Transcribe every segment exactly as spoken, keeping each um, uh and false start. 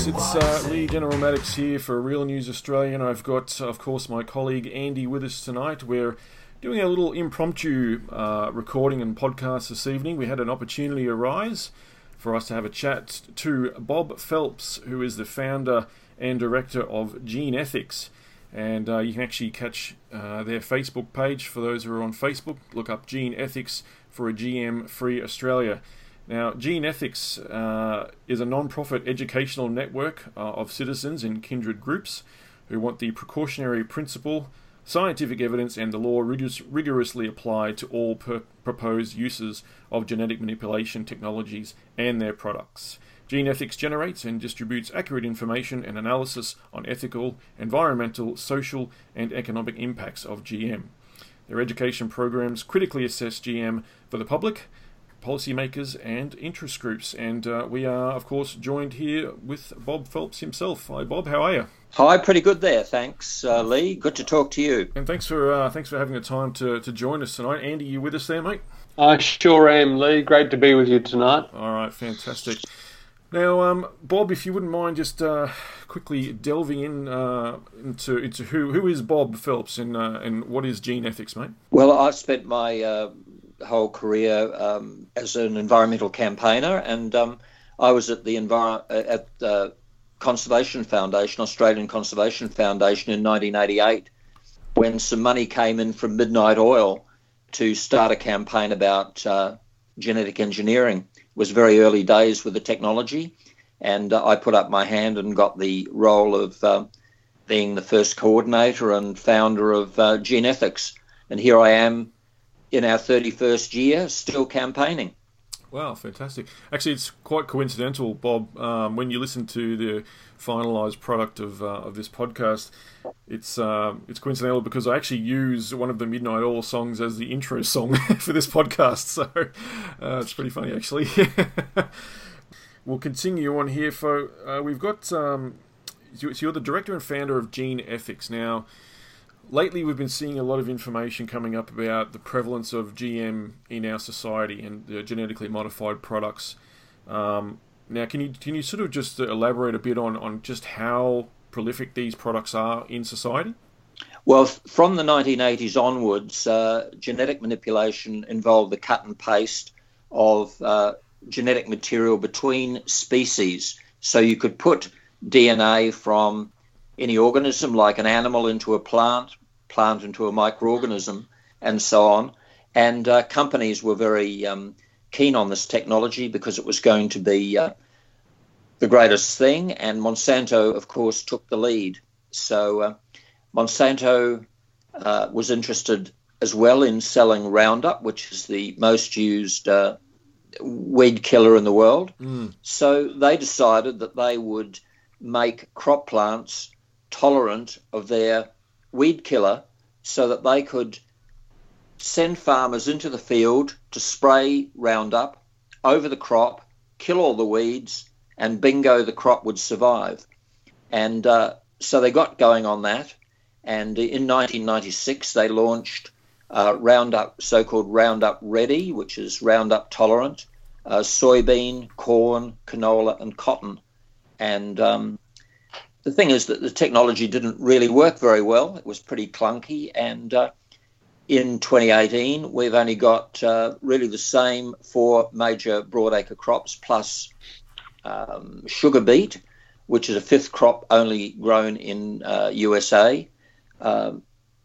It's uh, Lee General Maddox here for Real News Australia, and I've got, of course, my colleague Andy with us tonight. We're doing a little impromptu uh, recording and podcast this evening. We had an opportunity arise for us to have a chat to Bob Phelps, who is the founder and director of Gene Ethics. And uh, you can actually catch uh, their Facebook page for those who are on Facebook. Look up Gene Ethics for a G M-free Australia. Now, Gene Ethics uh, is a non-profit educational network uh, of citizens in kindred groups who want the precautionary principle, scientific evidence, and the law rigorous, rigorously applied to all per- proposed uses of genetic manipulation technologies and their products. Gene Ethics generates and distributes accurate information and analysis on ethical, environmental, social, and economic impacts of G M. Their education programs critically assess G M for the public, policymakers, and interest groups. And uh, we are, of course, joined here with Bob Phelps himself. Hi, Bob. How are you? Hi, pretty good there. Thanks, uh, Lee. Good to talk to you. And thanks for uh, thanks for having the time to, to join us tonight. Andy, you with us there, mate? I sure am, Lee. Great to be with you tonight. All right, fantastic. Now, um, Bob, if you wouldn't mind just uh, quickly delving in uh, into into who who is Bob Phelps and uh, and what is Gene Ethics, mate? Well, I've spent my uh, whole career um, as an environmental campaigner, and um, I was at the envir- at the Conservation Foundation, Australian Conservation Foundation, in nineteen eighty-eight, when some money came in from Midnight Oil to start a campaign about uh, genetic engineering. It was very early days with the technology, and uh, I put up my hand and got the role of uh, being the first coordinator and founder of uh, Gene Ethics. And here I am in our thirty-first year, still campaigning. Wow, fantastic. Actually, it's quite coincidental, Bob, um, when you listen to the finalised product of uh, of this podcast, it's uh, it's coincidental because I actually use one of the Midnight Oil songs as the intro song for this podcast, so uh, it's pretty funny, actually. We'll continue on here, for uh, we've got, um, so you're the director and founder of Gene Ethics. Now, lately, we've been seeing a lot of information coming up about the prevalence of G M in our society and the genetically modified products. Um, now, can you can you sort of just elaborate a bit on, on just how prolific these products are in society? Well, from the nineteen eighties onwards, uh, genetic manipulation involved the cut and paste of uh, genetic material between species. So you could put D N A from any organism, like an animal into a plant, plant into a microorganism, and so on. And uh, companies were very um, keen on this technology because it was going to be uh, the greatest thing. And Monsanto, of course, took the lead. So uh, Monsanto uh, was interested as well in selling Roundup, which is the most used uh, weed killer in the world. Mm. So they decided that they would make crop plants tolerant of their weed killer so that they could send farmers into the field to spray Roundup over the crop, kill all the weeds, and bingo, the crop would survive. And uh, so they got going on that. And in nineteen ninety-six, they launched uh, Roundup, so-called Roundup Ready, which is Roundup tolerant, uh, soybean, corn, canola, and cotton. And um, the thing is that the technology didn't really work very well. It was pretty clunky. And uh, in twenty eighteen, we've only got uh, really the same four major broadacre crops plus um, sugar beet, which is a fifth crop only grown in uh, U S A. Um,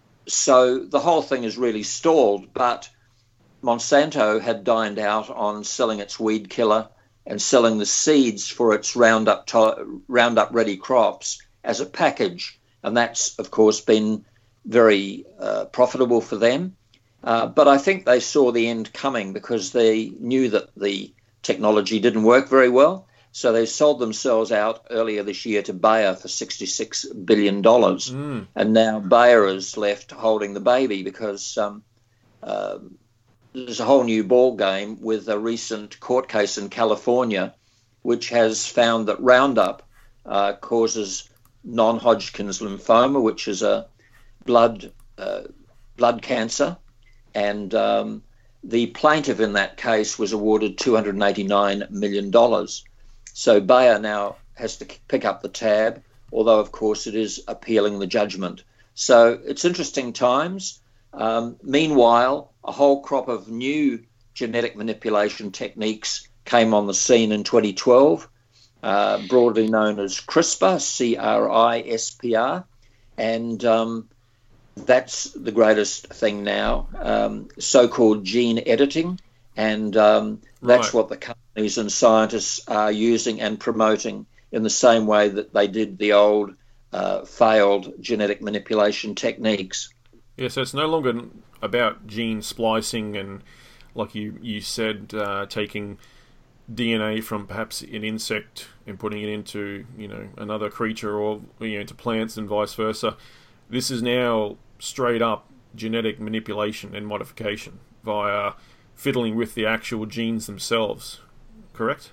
so the whole thing is really stalled. But Monsanto had dined out on selling its weed killer and selling the seeds for its Roundup to- Roundup Ready crops as a package. And that's, of course, been very uh, profitable for them. Uh, but I think they saw the end coming because they knew that the technology didn't work very well. So they sold themselves out earlier this year to Bayer for sixty-six billion dollars. Mm. And now Bayer is left holding the baby because um, uh, there's a whole new ball game with a recent court case in California, which has found that Roundup uh, causes non-Hodgkin's lymphoma, which is a blood uh, blood cancer, and um, the plaintiff in that case was awarded two hundred eighty-nine million dollars. So Bayer now has to pick up the tab, although, of course, it is appealing the judgment. So it's interesting times. Um, meanwhile, a whole crop of new genetic manipulation techniques came on the scene in twenty twelve, uh, broadly known as CRISPR, C R I S P R, and um, that's the greatest thing now, um, so-called gene editing, and um, that's Right. what the companies and scientists are using and promoting in the same way that they did the old uh, failed genetic manipulation techniques. Yeah, so it's no longer about gene splicing and, like you, you said, uh, taking D N A from perhaps an insect and putting it into, you know, another creature, or, you know, into plants and vice versa. This is now straight up genetic manipulation and modification via fiddling with the actual genes themselves. Correct?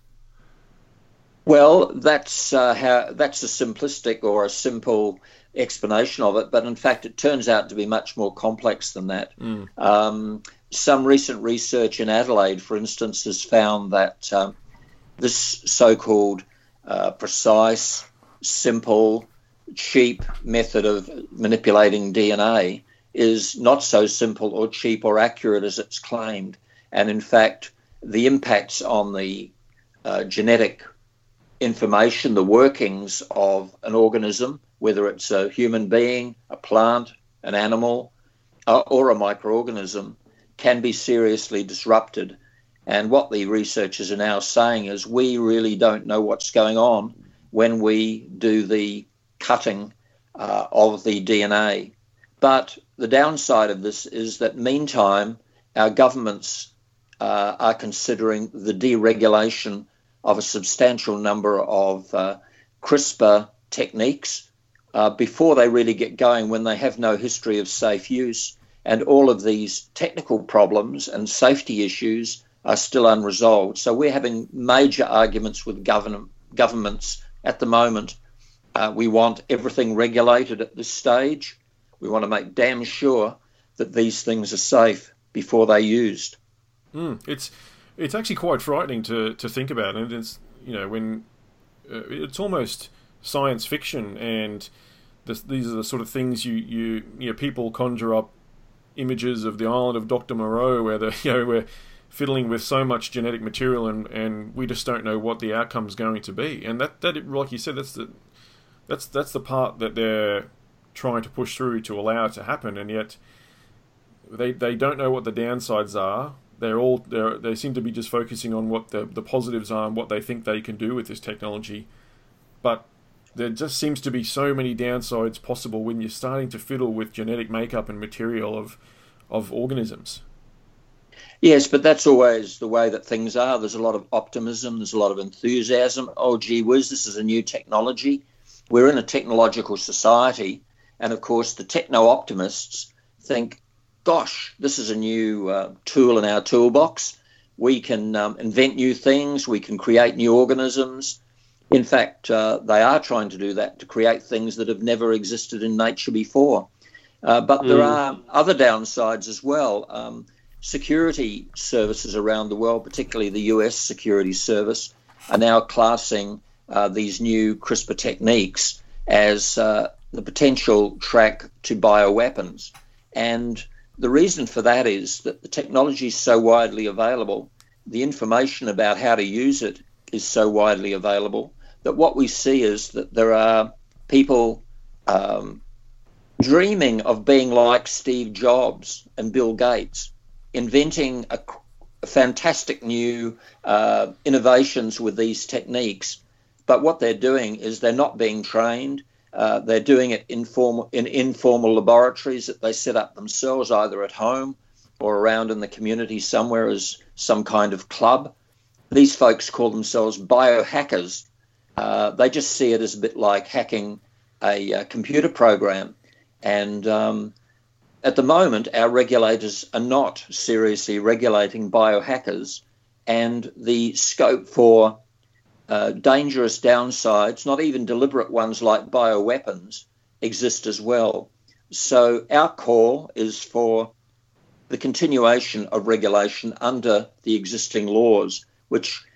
Well, that's uh, how that's a simplistic or a simple explanation of it, but in fact, it turns out to be much more complex than that. Mm. Um, some recent research in Adelaide, for instance, has found that um, this so-called uh, precise, simple, cheap method of manipulating D N A is not so simple or cheap or accurate as it's claimed. And in fact, the impacts on the uh, genetic information, the workings of an organism, whether it's a human being, a plant, an animal, uh, or a microorganism, can be seriously disrupted. And what the researchers are now saying is we really don't know what's going on when we do the cutting uh, of the D N A. But the downside of this is that meantime, our governments uh, are considering the deregulation of a substantial number of uh, CRISPR techniques uh, before they really get going, when they have no history of safe use. And all of these technical problems and safety issues are still unresolved. So we're having major arguments with govern- governments at the moment. Uh, we want everything regulated at this stage. We want to make damn sure that these things are safe before they're used. Mm. It's it's actually quite frightening to, to think about, and it's, you know, when uh, it's almost science fiction, and this, these are the sort of things you, you you know, people conjure up images of the island of Doctor Moreau, where the you know we're fiddling with so much genetic material, and, and we just don't know what the outcome's going to be. And that, that like you said, that's the that's that's the part that they're trying to push through to allow it to happen, and yet they they don't know what the downsides are. They're all they they seem to be just focusing on what the the positives are and what they think they can do with this technology, but there just seems to be so many downsides possible when you're starting to fiddle with genetic makeup and material of of organisms. Yes, but that's always the way that things are. There's a lot of optimism, there's a lot of enthusiasm. Oh, gee whiz, this is a new technology. We're in a technological society, and of course the techno-optimists think, gosh, this is a new uh, tool in our toolbox. We can um, invent new things, we can create new organisms. In fact, uh, they are trying to do that, to create things that have never existed in nature before. Uh, but there Mm. are other downsides as well. Um, security services around the world, particularly the U S Security Service, are now classing uh, these new CRISPR techniques as uh, the potential track to bioweapons. And the reason for that is that the technology is so widely available, the information about how to use it is so widely available, that what we see is that there are people um, dreaming of being like Steve Jobs and Bill Gates, inventing a, a fantastic new uh, innovations with these techniques. But what they're doing is they're not being trained. Uh, they're doing it informal, in informal laboratories that they set up themselves, either at home or around in the community somewhere as some kind of club. These folks call themselves biohackers. Uh, they just see it as a bit like hacking a, a computer program. And um, at the moment, our regulators are not seriously regulating biohackers, and the scope for uh, dangerous downsides, not even deliberate ones like bioweapons, exist as well. So our call is for the continuation of regulation under the existing laws, which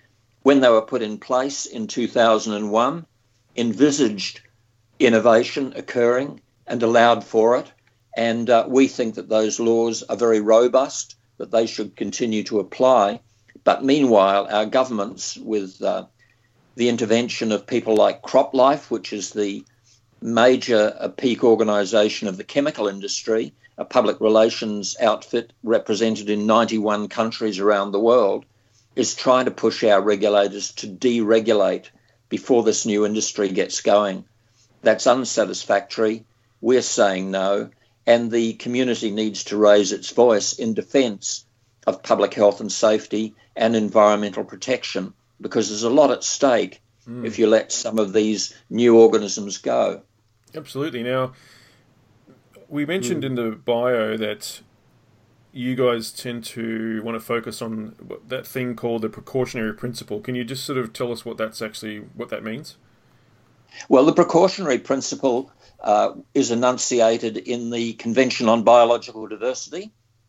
when they were put in place in two thousand one, envisaged innovation occurring and allowed for it. And uh, we think that those laws are very robust, that they should continue to apply. But meanwhile, our governments, with uh, the intervention of people like CropLife, which is the major uh, peak organisation of the chemical industry, a public relations outfit represented in ninety-one countries around the world, is trying to push our regulators to deregulate before this new industry gets going. That's unsatisfactory. We're saying no. And the community needs to raise its voice in defence of public health and safety and environmental protection, because there's a lot at stake mm. if you let some of these new organisms go. Absolutely. Now, we mentioned mm. in the bio that you guys tend to want to focus on that thing called the precautionary principle. Can you just sort of tell us what that's actually, what that means? Well, the precautionary principle uh, is enunciated in the Convention on Biological Diversity.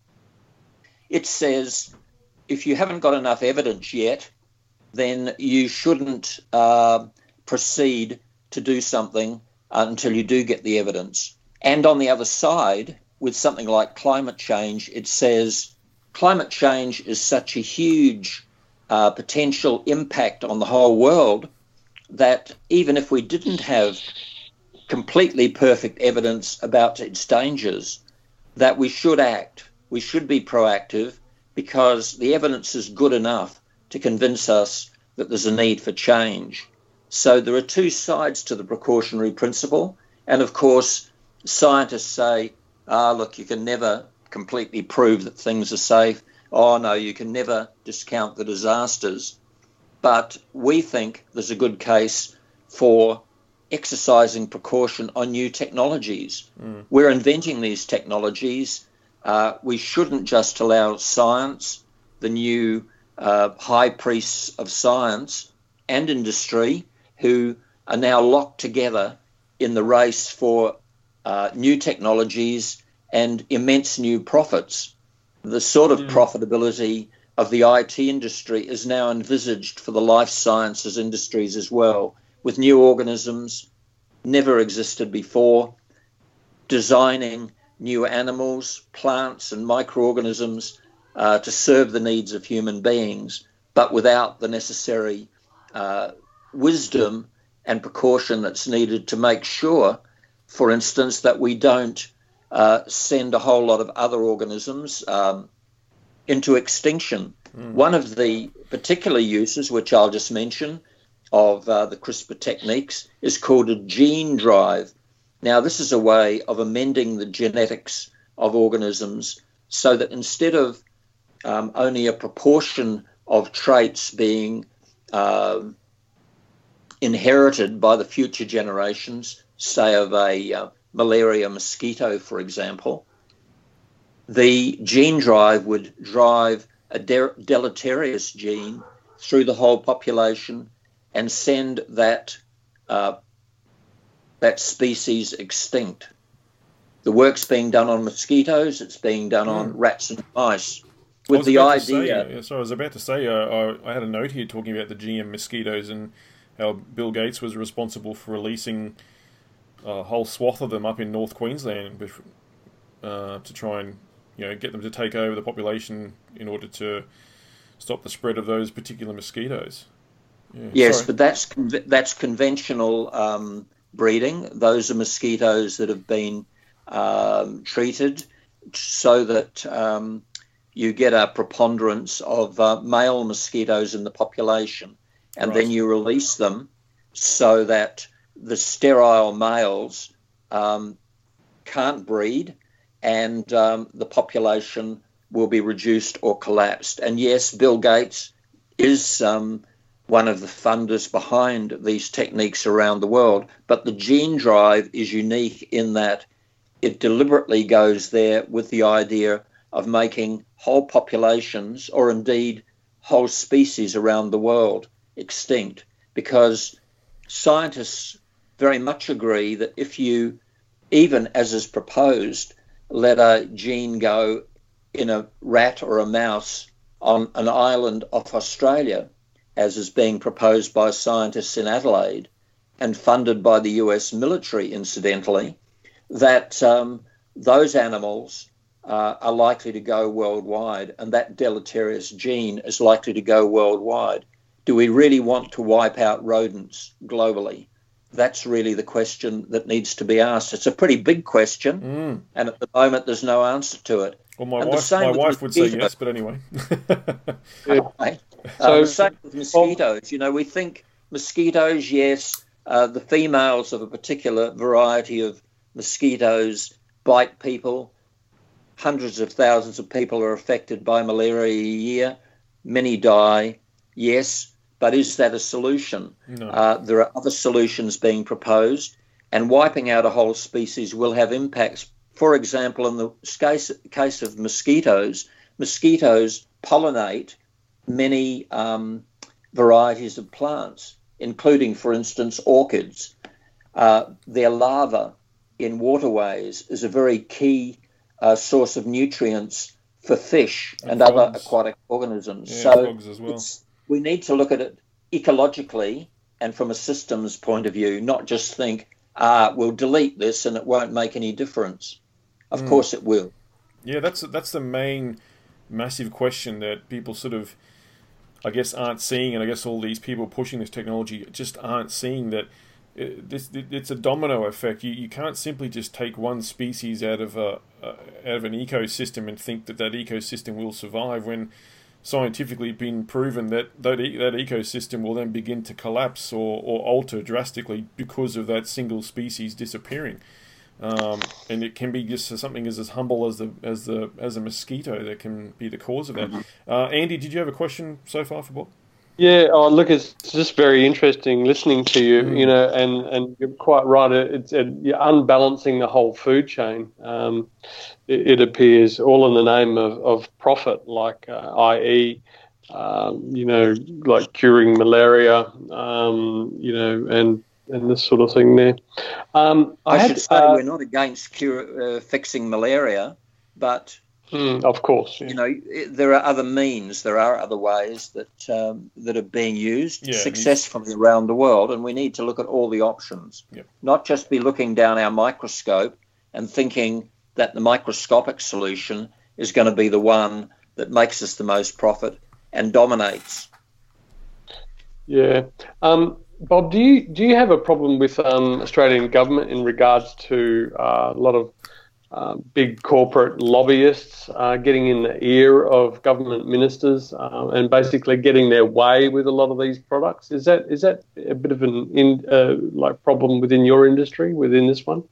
It says if you haven't got enough evidence yet, then you shouldn't uh, proceed to do something until you do get the evidence. And on the other side, with something like climate change, it says climate change is such a huge uh, potential impact on the whole world that even if we didn't have completely perfect evidence about its dangers, that we should act. We should be proactive, because the evidence is good enough to convince us that there's a need for change. So there are two sides to the precautionary principle. And of course, scientists say, ah, look, you can never completely prove that things are safe. Oh, no, you can never discount the disasters. But we think there's a good case for exercising precaution on new technologies. Mm. We're inventing these technologies. Uh, we shouldn't just allow science, the new uh, high priests of science and industry, who are now locked together in the race for uh, new technologies and immense new profits. The sort of mm. profitability of the I T industry is now envisaged for the life sciences industries as well, with new organisms never existed before, designing new animals, plants and microorganisms uh, to serve the needs of human beings, but without the necessary uh, wisdom and precaution that's needed to make sure, for instance, that we don't uh, send a whole lot of other organisms um, into extinction. Mm. One of the particular uses, which I'll just mention, of uh, the CRISPR techniques is called a gene drive. Now, this is a way of amending the genetics of organisms so that instead of um, only a proportion of traits being uh, inherited by the future generations, say of a uh, malaria mosquito, for example, the gene drive would drive a de- deleterious gene through the whole population and send that uh, that species extinct. The work's being done on mosquitoes, it's being done mm. on rats and mice. With the idea... Say, so I was about to say, uh, I, I had a note here talking about the G M mosquitoes and how Bill Gates was responsible for releasing a whole swath of them up in North Queensland uh, to try and you know get them to take over the population in order to stop the spread of those particular mosquitoes. Yeah, yes, sorry. but that's that's conventional um, breeding. Those are mosquitoes that have been um, treated so that um, you get a preponderance of uh, male mosquitoes in the population, and right. then you release them so that the sterile males um, can't breed, and um, the population will be reduced or collapsed. And yes, Bill Gates is um, one of the funders behind these techniques around the world. But the gene drive is unique in that it deliberately goes there with the idea of making whole populations, or indeed whole species around the world, extinct. Because scientists very much agree that if you, even as is proposed, let a gene go in a rat or a mouse on an island off Australia, as is being proposed by scientists in Adelaide and funded by the U S military, incidentally, that um, those animals uh, are likely to go worldwide, and that deleterious gene is likely to go worldwide. Do we really want to wipe out rodents globally? That's really the question that needs to be asked. It's a pretty big question, Mm. and at the moment there's no answer to it. Well, my And the wife, same my with wife would say mosquitoes. yes, but anyway. Okay. So- uh, the same with mosquitoes. You know, we think mosquitoes, yes, uh, the females of a particular variety of mosquitoes bite people. Hundreds of thousands of people are affected by malaria a year. Many die, yes, but is that a solution? No. Uh, there are other solutions being proposed, and wiping out a whole species will have impacts. For example, in the case, case of mosquitoes, mosquitoes pollinate many um, varieties of plants, including, for instance, orchids. Uh, their larva in waterways is a very key uh, source of nutrients for fish and, And other frogs. aquatic organisms. Yeah, so frogs as well. it's, we need to look at it ecologically and from a systems point of view, not just think, ah, we'll delete this and it won't make any difference. Of Mm. course it will. Yeah, that's that's the main massive question that people sort of, I guess, aren't seeing, and I guess all these people pushing this technology just aren't seeing that it, this it, it's a domino effect. You you can't simply just take one species out of a uh, out of an ecosystem and think that that ecosystem will survive when scientifically been proven that that, e- that ecosystem will then begin to collapse or, or alter drastically because of that single species disappearing. Um, and it can be just something as, as humble as the as the as a mosquito that can be the cause of that. Uh, Andy, did you have a question so far for Bob? Yeah, oh, look, it's just very interesting listening to you, Mm. you know, and, and you're quite right. It's it, you're unbalancing the whole food chain. Um, it, it appears all in the name of, of profit, like uh, that is, um, you know, like curing malaria, um, you know, and, and this sort of thing there. Um, I, I, had, should say uh, we're not against cure, uh, fixing malaria, but mm, of course, yeah. you know it, there are other means, there are other ways that um, that are being used Yeah, successfully around the world, and we need to look at all the options, Yep. not just be looking down our microscope and thinking that the microscopic solution is going to be the one that makes us the most profit and dominates. Yeah. Um, Bob, do you do you have a problem with um, Australian government in regards to uh, a lot of uh, big corporate lobbyists uh, getting in the ear of government ministers uh, and basically getting their way with a lot of these products? Is that is that a bit of an in, uh, like problem within your industry, within this one?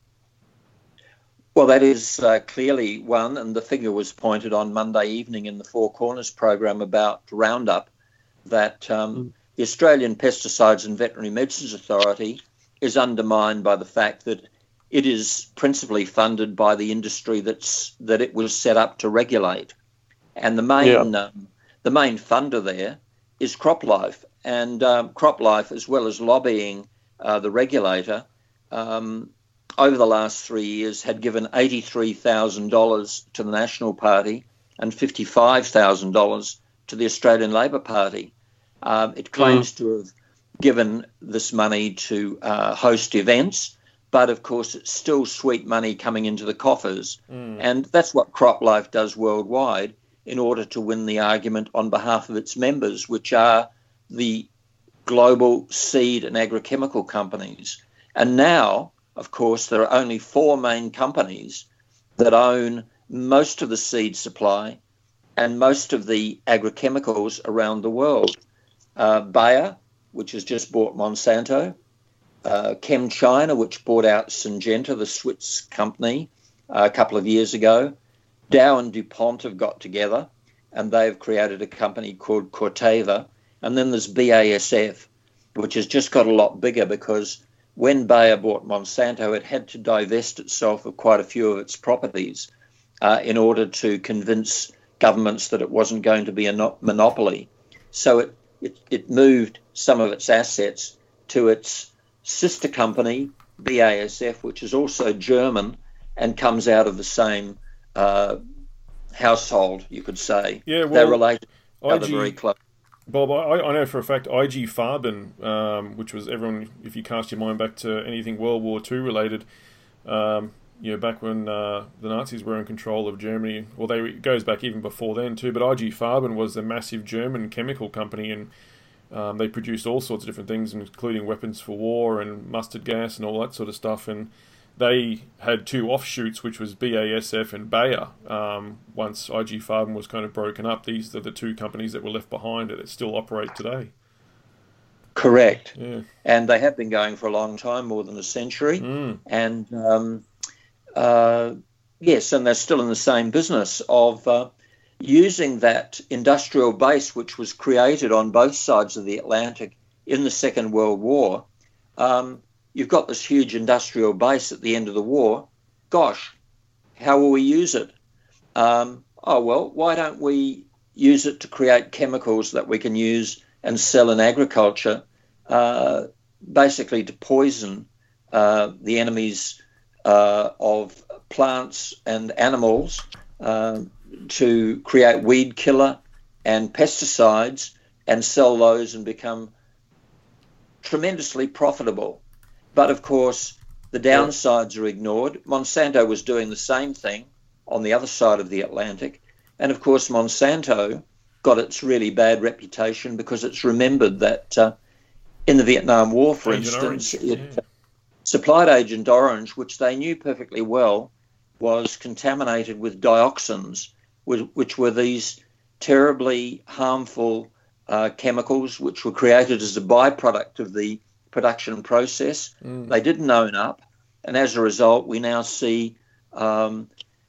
Well, that is uh, clearly one, and the figure was pointed on Monday evening in the Four Corners program about Roundup, that um, Mm. the Australian Pesticides and Veterinary Medicines Authority is undermined by the fact that it is principally funded by the industry that's that it was set up to regulate, and the main Yeah. um, the main funder there is CropLife, and um, CropLife, as well as lobbying uh, the regulator, um, over the last three years had given eighty-three thousand dollars to the National Party and fifty-five thousand dollars to the Australian Labor Party. Um, it claims mm. to have given this money to uh, host events, but of course it's still sweet money coming into the coffers. Mm. And that's what CropLife does worldwide in order to win the argument on behalf of its members, which are the global seed and agrochemical companies. And now, of course, there are only four main companies that own most of the seed supply and most of the agrochemicals around the world. Uh, Bayer, which has just bought Monsanto, uh, ChemChina, which bought out Syngenta, the Swiss company, uh, a couple of years ago. Dow and DuPont have got together, and they've created a company called Corteva. And then there's B A S F, which has just got a lot bigger because when Bayer bought Monsanto, it had to divest itself of quite a few of its properties uh, in order to convince governments that it wasn't going to be a no- monopoly. So it, it, it moved some of its assets to its sister company, B A S F, which is also German and comes out of the same uh, household, you could say. Yeah, well, they're related. I They're G, very close. Bob, I, I know for a fact I G Farben, um, which was everyone, if you cast your mind back to anything World War Two related, um, you know, back when uh, the Nazis were in control of Germany, well, they it goes back even before then too, but I G Farben was a massive German chemical company, and um, they produced all sorts of different things, including weapons for war and mustard gas and all that sort of stuff, and they had two offshoots, which was B A S F and Bayer. Um, once I G Farben was kind of broken up, these are the two companies that were left behind that still operate today. Correct. Yeah. And they have been going for a long time, more than a century. Mm. And um, uh, yes, and they're still in the same business of uh, using that industrial base which was created on both sides of the Atlantic in the Second World War. Um, You've got this huge industrial base at the end of the war. Gosh, how will we use it? Um, oh, well, why don't we use it to create chemicals that we can use and sell in agriculture, uh, basically to poison uh, the enemies uh, of plants and animals, uh, to create weed killer and pesticides and sell those and become tremendously profitable. But, of course, the downsides are ignored. Monsanto was doing the same thing on the other side of the Atlantic. And, of course, Monsanto got its really bad reputation because it's remembered that uh, in the Vietnam War, for Agent instance, Orange. it Yeah. supplied Agent Orange, which they knew perfectly well was contaminated with dioxins, which, which were these terribly harmful uh, chemicals which were created as a byproduct of the production process. Mm. They didn't own up, and as a result, we now see um,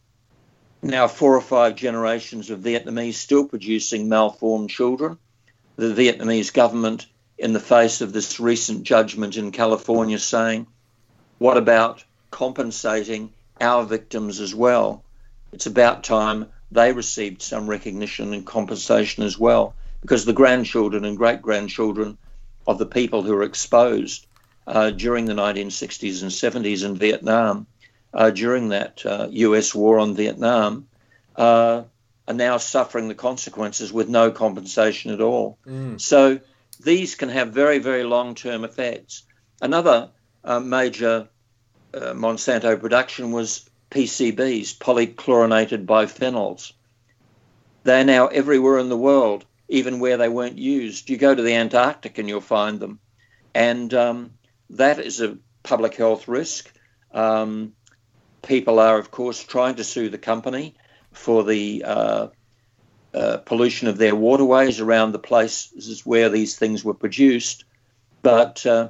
now four or five generations of Vietnamese still producing malformed children. The Vietnamese government, in the face of this recent judgment in California, saying, what about compensating our victims as well? It's about time they received some recognition and compensation as well, because the grandchildren and great-grandchildren of the people who were exposed uh, during the nineteen sixties and seventies in Vietnam, uh, during that uh, U S war on Vietnam, uh, are now suffering the consequences with no compensation at all. Mm. So these can have very, very long-term effects. Another uh, major uh, Monsanto production was P C Bs, polychlorinated biphenyls. They're now everywhere in the world, even where they weren't used. You go to the Antarctic and you'll find them. And um, that is a public health risk. Um, people are, of course, trying to sue the company for the uh, uh, pollution of their waterways around the places where these things were produced. But uh,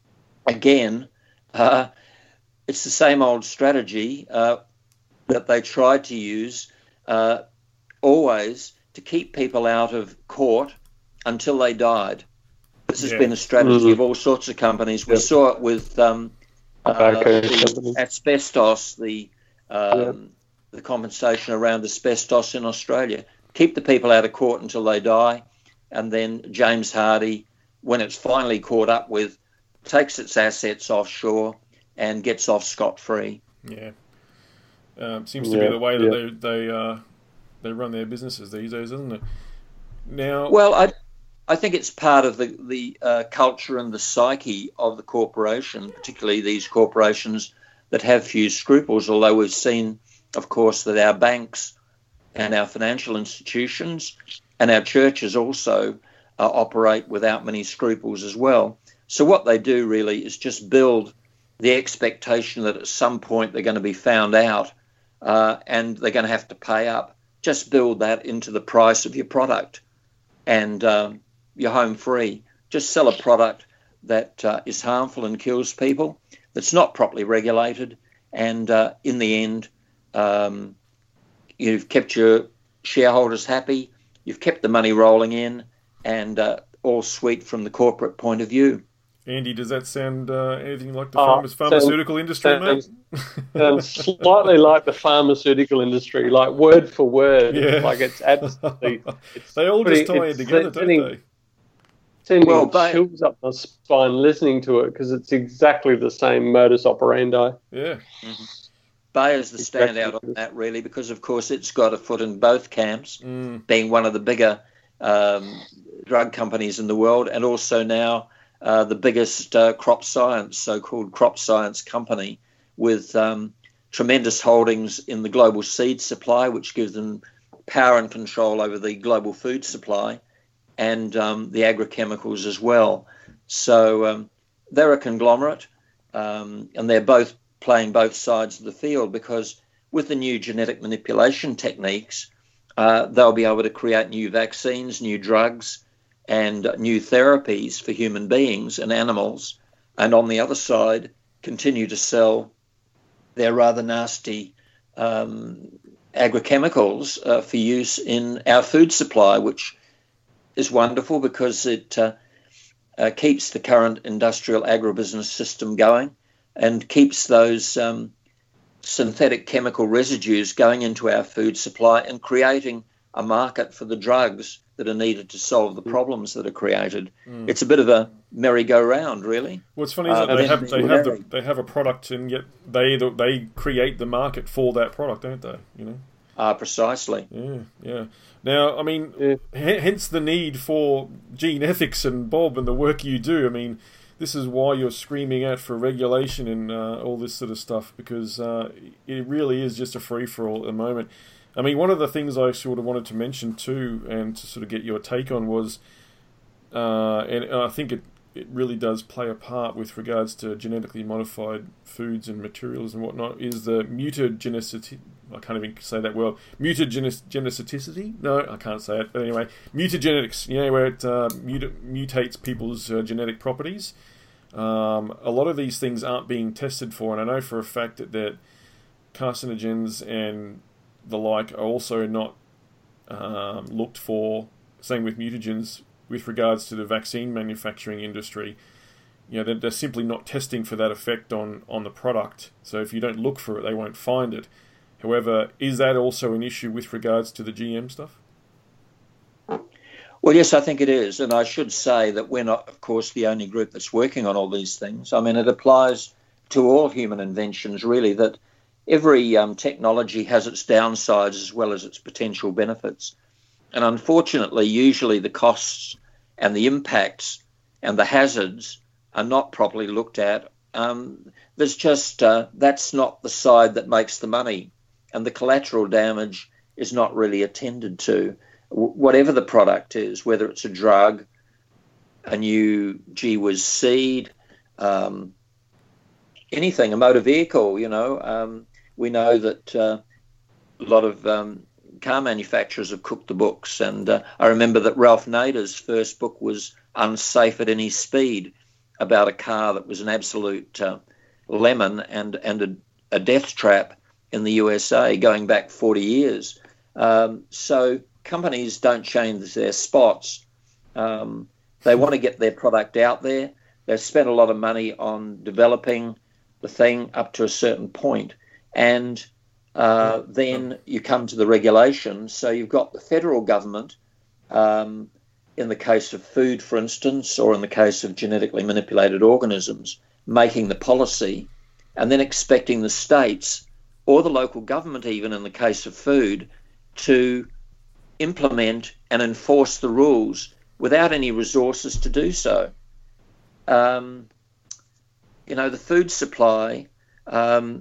again, uh, it's the same old strategy uh, that they tried to use uh, always to keep people out of court until they died. This has Yeah. been a strategy Mm-hmm. of all sorts of companies. We Yep. saw it with um, uh, Okay, the companies. asbestos, the um, Yep. the compensation around asbestos in Australia. Keep the people out of court until they die, and then James Hardie, when it's finally caught up with, takes its assets offshore and gets off scot-free. Yeah. Um, seems to Yeah, be the way that yeah. they they uh, they run their businesses these days, isn't it? Now, Well, I, I think it's part of the, the uh, culture and the psyche of the corporation, particularly these corporations that have few scruples, although we've seen, of course, that our banks and our financial institutions and our churches also uh, operate without many scruples as well. So what they do really is just build the expectation that at some point they're going to be found out uh, and they're going to have to pay up. Just build that into the price of your product, and um, you're home free. Just sell a product that uh, is harmful and kills people, that's not properly regulated, and uh, in the end, um, you've kept your shareholders happy, you've kept the money rolling in, and uh, all sweet from the corporate point of view. Andy, does that sound uh, anything like the Uh, pharma- pharmaceutical sounds- industry, mate? sounds slightly like the pharmaceutical industry, like word for word. Yeah. Like it's absolutely. It's They all pretty- just tie in it's together, don't sending- they? Sending Well, they- chills up my spine listening to it because it's exactly the same modus operandi. Yeah. Bayer's the Exactly. standout on that, really, because, of course, it's got a foot in both camps, Mm. being one of the bigger um, drug companies in the world, and also now uh, the biggest uh, crop science, so-called crop science company, with um, tremendous holdings in the global seed supply, which gives them power and control over the global food supply, and um, the agrochemicals as well. So um, they're a conglomerate, um, and they're both playing both sides of the field, because with the new genetic manipulation techniques, uh, they'll be able to create new vaccines, new drugs, and new therapies for human beings and animals, and on the other side, continue to sell their rather nasty um, agrochemicals uh, for use in our food supply, which is wonderful because it uh, uh, keeps the current industrial agribusiness system going and keeps those um, synthetic chemical residues going into our food supply and creating a market for the drugs that are needed to solve the problems that are created. Mm. It's a bit of a merry-go-round, really. What's funny is uh, that they have they have the, they have a product, and yet they they create the market for that product, don't they? You know. Ah, uh, precisely. Yeah, yeah. Now, I mean, yeah. h- hence the need for gene ethics and Bob and the work you do. I mean, this is why you're screaming out for regulation and uh, all this sort of stuff, because uh, it really is just a free-for-all at the moment. I mean, one of the things I sort of wanted to mention too, and to sort of get your take on, was, uh, and I think it, it really does play a part with regards to genetically modified foods and materials and whatnot, is the mutagenicity. I can't even say that word. Mutagenicity? No, I can't say it. But anyway, mutagenetics, you know, where it uh, muta- mutates people's uh, genetic properties. Um, a lot of these things aren't being tested for, and I know for a fact that, that carcinogens and the like are also not um, looked for, same with mutagens, with regards to the vaccine manufacturing industry. You know, they're, they're simply not testing for that effect on, on the product. So if you don't look for it, they won't find it. However, is that also an issue with regards to the G M stuff? Well, yes, I think it is. And I should say that we're not, of course, the only group that's working on all these things. I mean, it applies to all human inventions, really, that every um, technology has its downsides as well as its potential benefits. And unfortunately, usually the costs and the impacts and the hazards are not properly looked at. Um, there's just, uh, that's not the side that makes the money. And the collateral damage is not really attended to. W- whatever the product is, whether it's a drug, a new gee whiz seed, um, anything, a motor vehicle, you know, um, we know that uh, a lot of um, car manufacturers have cooked the books. And uh, I remember that Ralph Nader's first book was Unsafe at Any Speed, about a car that was an absolute uh, lemon and, and a, a death trap in the U S A going back forty years. Um, so companies don't change their spots. Um, they want to get their product out there. They've spent a lot of money on developing the thing up to a certain point. And uh, then you come to the regulations. So you've got the federal government, um, in the case of food, for instance, or in the case of genetically manipulated organisms, making the policy, and then expecting the states or the local government, even in the case of food, to implement and enforce the rules without any resources to do so. Um, you know, the food supply, um,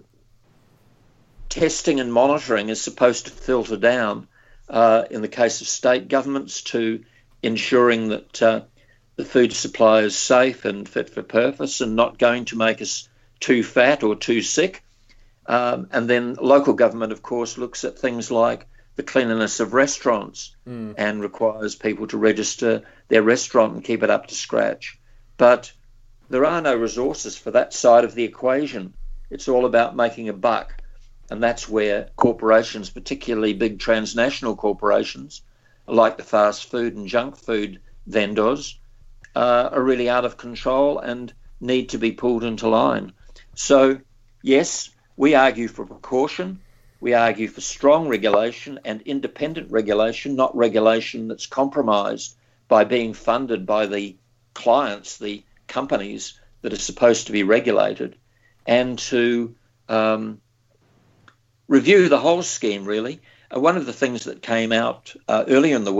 testing and monitoring is supposed to filter down, uh, in the case of state governments, to ensuring that uh, the food supply is safe and fit for purpose and not going to make us too fat or too sick. Um, and then local government, of course, looks at things like the cleanliness of restaurants mm. and requires people to register their restaurant and keep it up to scratch. But there are no resources for that side of the equation. It's all about making a buck. And that's where corporations, particularly big transnational corporations, like the fast food and junk food vendors, uh, are really out of control and need to be pulled into line. So, yes, we argue for precaution. We argue for strong regulation and independent regulation, not regulation that's compromised by being funded by the clients, the companies that are supposed to be regulated, and to um, review the whole scheme, really. Uh, one of the things that came out uh, earlier in the week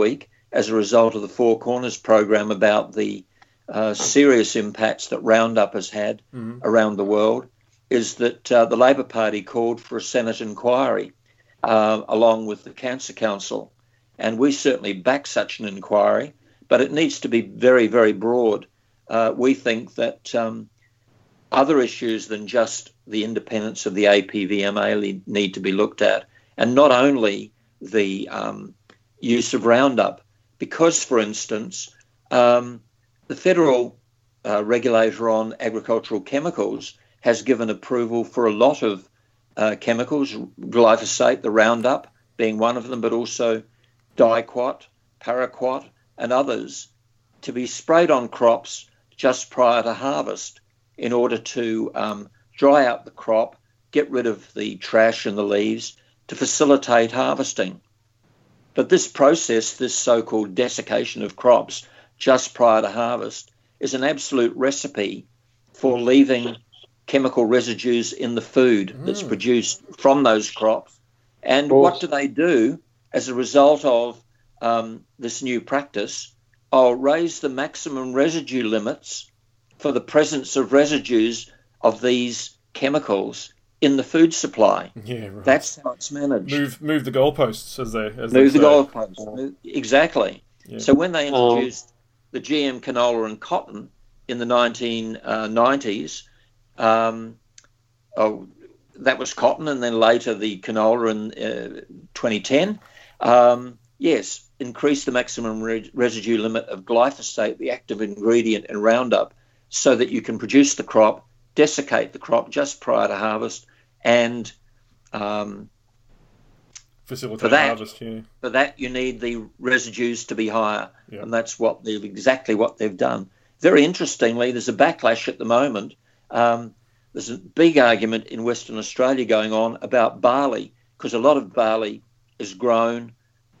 as a result of the Four Corners program about the uh, serious impacts that Roundup has had mm-hmm. around the world, is that uh, the Labor Party called for a Senate inquiry uh, along with the Cancer Council. And we certainly back such an inquiry, but it needs to be very, very broad. Uh, we think that um, other issues than just the independence of the A P V M A need to be looked at, and not only the um, use of Roundup, because, for instance, um, the federal uh, regulator on agricultural chemicals has given approval for a lot of uh, chemicals, glyphosate, the Roundup being one of them, but also Diquat, Paraquat, and others, to be sprayed on crops just prior to harvest in order to um, dry out the crop, get rid of the trash and the leaves to facilitate harvesting. But this process, this so-called desiccation of crops just prior to harvest, is an absolute recipe for leaving chemical residues in the food mm. that's produced from those crops. And what do they do as a result of um, this new practice? I'll raise the maximum residue limits for the presence of residues of these chemicals in the food supply. Yeah, right. That's how it's managed. Move, move the goalposts, as they as move they the say. goalposts. Exactly. Yeah. So when they introduced um, the G M canola and cotton in the nineteen nineties, um, oh, that was cotton, and then later the canola in uh, twenty ten. Um, yes, increase the maximum re- residue limit of glyphosate, the active ingredient in Roundup, so that you can produce the crop, desiccate the crop just prior to harvest, and um, facilitate for that, harvest. Yeah. For that, you need the residues to be higher, yeah. and that's what they've exactly what they've done. Very interestingly, there's a backlash at the moment. Um, there's a big argument in Western Australia going on about barley, because a lot of barley is grown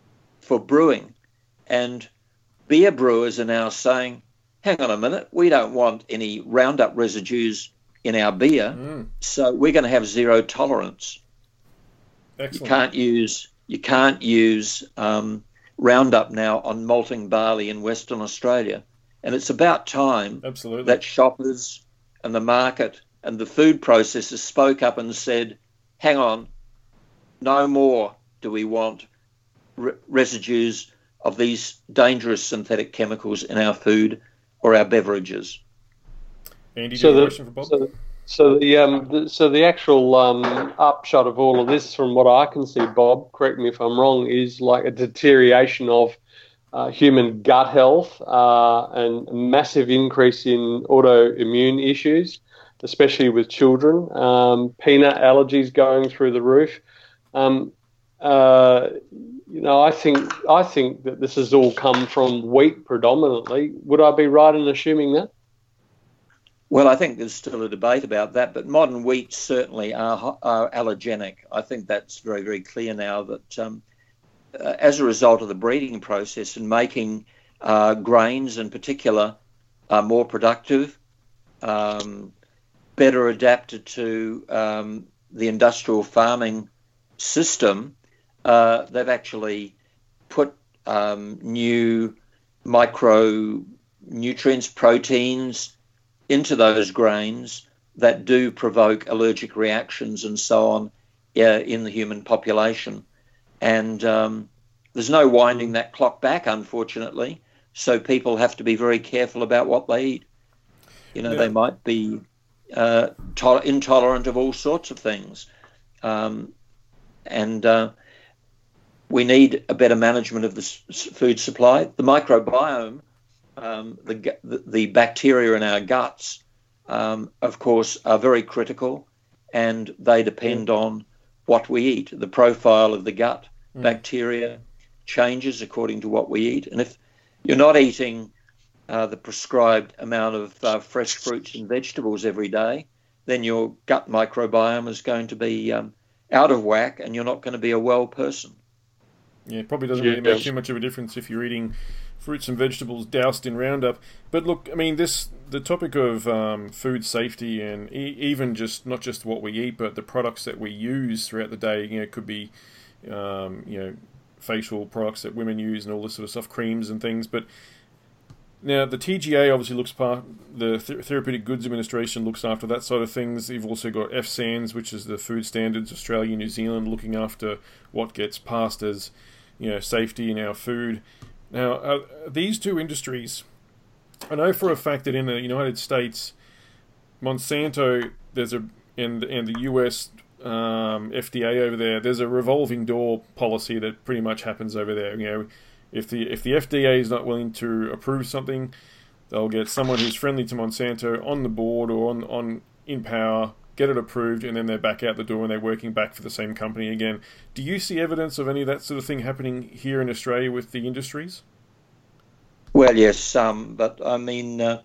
for brewing, and beer brewers are now saying, hang on a minute, we don't want any Roundup residues in our beer, mm. so we're going to have zero tolerance. Excellent. You can't use you can't use um, Roundup now on malting barley in Western Australia, and it's about time Absolutely. that shoppers and the market and the food processors spoke up and said, hang on, no more do we want re- residues of these dangerous synthetic chemicals in our food or our beverages. Andy, do so you have the, a question for Bob? So, so the um, the, so the actual um, upshot of all of this, from what I can see, Bob, correct me if I'm wrong, is like a deterioration of uh, human gut health uh, and a massive increase in autoimmune issues, especially with children. Um, peanut allergies going through the roof. Um, uh, you know, I think I think that this has all come from wheat predominantly. Would I be right in assuming that? Well, I think there's still a debate about that, but modern wheats certainly are, are allergenic. I think that's very, very clear now that um, uh, as a result of the breeding process and making uh, grains in particular uh, more productive, um, better adapted to um, the industrial farming system, uh, they've actually put um, new micronutrients, proteins, into those grains that do provoke allergic reactions and so on uh, in the human population. And um, there's no winding that clock back, unfortunately, so people have to be very careful about what they eat. You know, yeah. They might be uh, to- intolerant of all sorts of things. Um, and uh, we need a better management of the s- food supply. The microbiome, Um, the, the bacteria in our guts, um, of course, are very critical, and they depend on what we eat. The profile of the gut mm. bacteria changes according to what we eat. And if you're not eating uh, the prescribed amount of uh, fresh fruits and vegetables every day, then your gut microbiome is going to be um, out of whack, and you're not going to be a well person. Yeah, it probably doesn't really make too much of a difference if you're eating fruits and vegetables doused in Roundup. But look, I mean, this the topic of um, food safety and e- even just not just what we eat, but the products that we use throughout the day. You know, could be, um, you know, facial products that women use and all this sort of stuff, creams and things. But now the T G A obviously looks part, the Therapeutic Goods Administration looks after that side of things. You've also got F SANZ, which is the Food Standards Australia, New Zealand, looking after what gets passed as, you know, safety in our food. Now, uh, these two industries, I know for a fact that in the United States, Monsanto, there's a and and the U S um, F D A over there, there's a revolving door policy that pretty much happens over there. You know, if the if the F D A is not willing to approve something, they'll get someone who's friendly to Monsanto on the board or on on in power, get it approved, and then they're back out the door and they're working back for the same company again. Do you see evidence of any of that sort of thing happening here in Australia with the industries? Well, yes, some, but I mean, uh,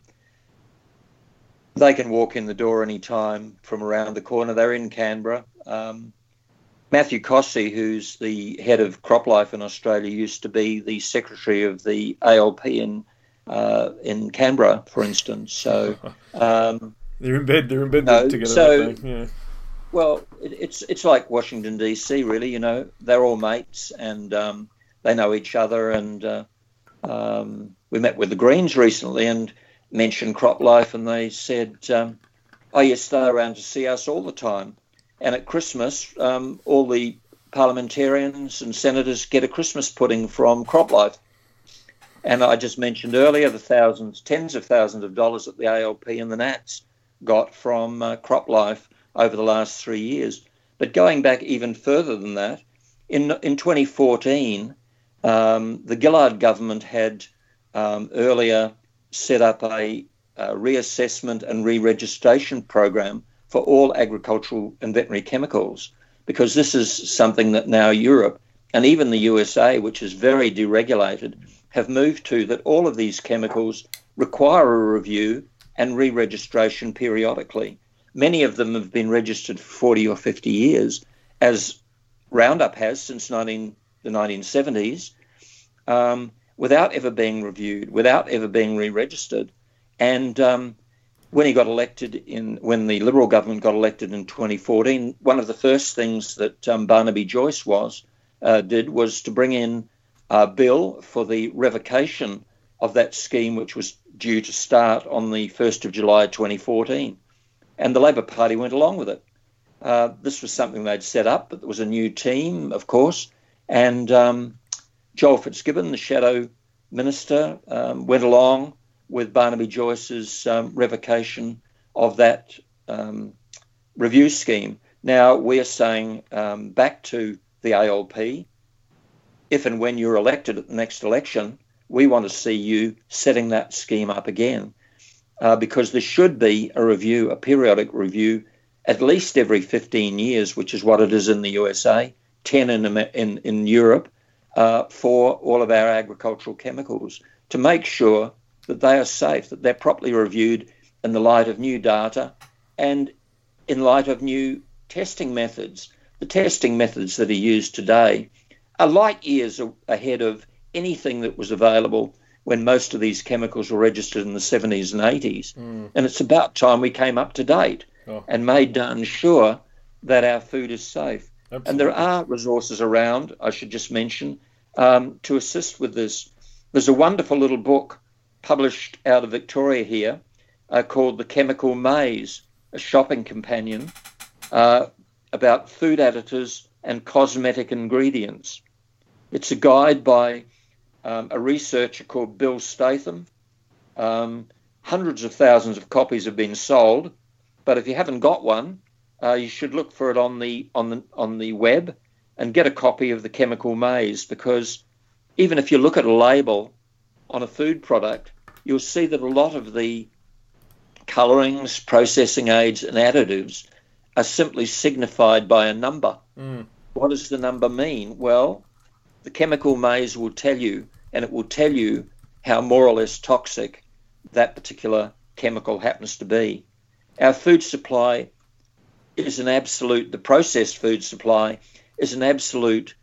they can walk in the door any time from around the corner. They're in Canberra. Um, Matthew Cossey, who's the head of CropLife in Australia, used to be the secretary of the A L P in uh, in Canberra, for instance. So um, they're in bed. They're in bed no, together. So, yeah. Well, it, it's it's like Washington D C, really. You know, they're all mates and um, they know each other. And uh, um, we met with the Greens recently and mentioned CropLife, and they said, um, "Oh yes, they're around to see us all the time." And at Christmas, um, all the parliamentarians and senators get a Christmas pudding from CropLife. And I just mentioned earlier the thousands, tens of thousands of dollars that the A L P and the Nats got from uh, CropLife over the last three years. But going back even further than that, in in twenty fourteen, um, the Gillard government had um, earlier set up a, a reassessment and re-registration program for all agricultural and veterinary chemicals, because this is something that now Europe and even the U S A, which is very deregulated, have moved to, that all of these chemicals require a review and re-registration periodically. Many of them have been registered for forty or fifty years, as Roundup has since nineteen, the nineteen seventies, um, without ever being reviewed, without ever being re-registered. And um, when he got elected in, when the Liberal government got elected in twenty fourteen, one of the first things that um, Barnaby Joyce was uh, did was to bring in a bill for the revocation of that scheme, which was due to start on the first of July twenty fourteen. And the Labor Party went along with it. Uh, this was something they'd set up, but there was a new team, of course, and um, Joel Fitzgibbon, the shadow minister, um, went along with Barnaby Joyce's um, revocation of that um, review scheme. Now we are saying um, back to the A L P, if and when you're elected at the next election, we want to see you setting that scheme up again, uh, because there should be a review, a periodic review, at least every fifteen years, which is what it is in the U S A, ten in in, in Europe, uh, for all of our agricultural chemicals, to make sure that they are safe, that they're properly reviewed in the light of new data and in light of new testing methods. The testing methods that are used today are light years ahead of anything that was available when most of these chemicals were registered in the seventies and eighties. Mm. And it's about time we came up to date oh. and made darn sure that our food is safe. Absolutely. And there are resources around, I should just mention, um, to assist with this. There's a wonderful little book published out of Victoria here uh, called The Chemical Maze, a shopping companion uh, about food additives and cosmetic ingredients. It's a guide by um, a researcher called Bill Statham. Um, hundreds of thousands of copies have been sold, but if you haven't got one, uh, you should look for it on the on the on the web and get a copy of The Chemical Maze, because even if you look at a label on a food product, you'll see that a lot of the colourings, processing aids and additives are simply signified by a number. Mm. What does the number mean? Well, the Chemical Maze will tell you, and it will tell you how more or less toxic that particular chemical happens to be. Our food supply is an absolute, the processed food supply is an absolute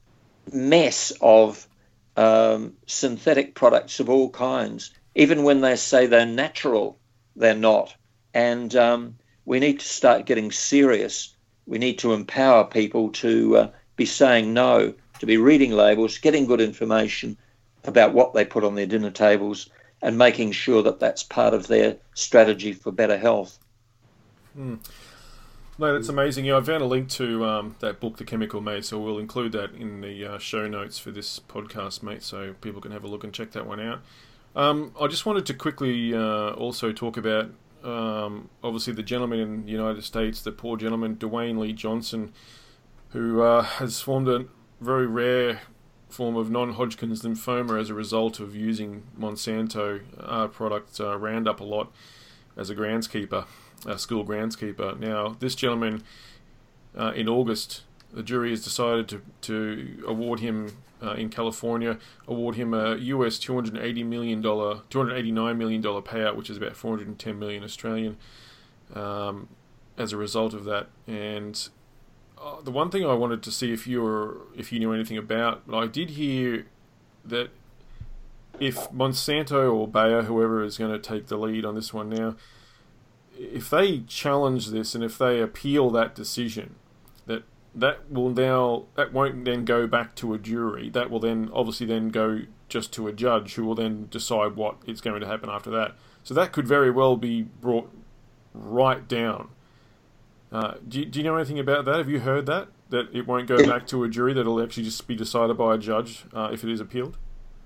mess of um, synthetic products of all kinds. Even when they say they're natural, they're not. And um, we need to start getting serious. We need to empower people to uh, be saying no to to be reading labels, getting good information about what they put on their dinner tables, and making sure that that's part of their strategy for better health. Mm. No, that's amazing. Yeah, I found a link to um, that book, The Chemical Mate, so we'll include that in the uh, show notes for this podcast, mate, so people can have a look and check that one out. Um, I just wanted to quickly uh, also talk about, um, obviously, the gentleman in the United States, the poor gentleman, Dwayne Lee Johnson, who uh, has formed a very rare form of non-Hodgkin's lymphoma as a result of using Monsanto uh, product uh, Roundup a lot as a groundskeeper, a school groundskeeper. Now, this gentleman, uh, in August, the jury has decided to, to award him, uh, in California, award him a U S two hundred eighty million dollars, two hundred eighty-nine million dollars payout, which is about four hundred ten million Australian, um, as a result of that. And uh, the one thing I wanted to see if you were, if you knew anything about, I did hear that if Monsanto or Bayer, whoever is going to take the lead on this one now, if they challenge this and if they appeal that decision, that that will now, that won't then go back to a jury. That will then obviously then go just to a judge who will then decide what is going to happen after that. So that could very well be brought right down. Uh, do, you, do you know anything about that? Have you heard that? That it won't go back to a jury, that it'll actually just be decided by a judge uh, if it is appealed?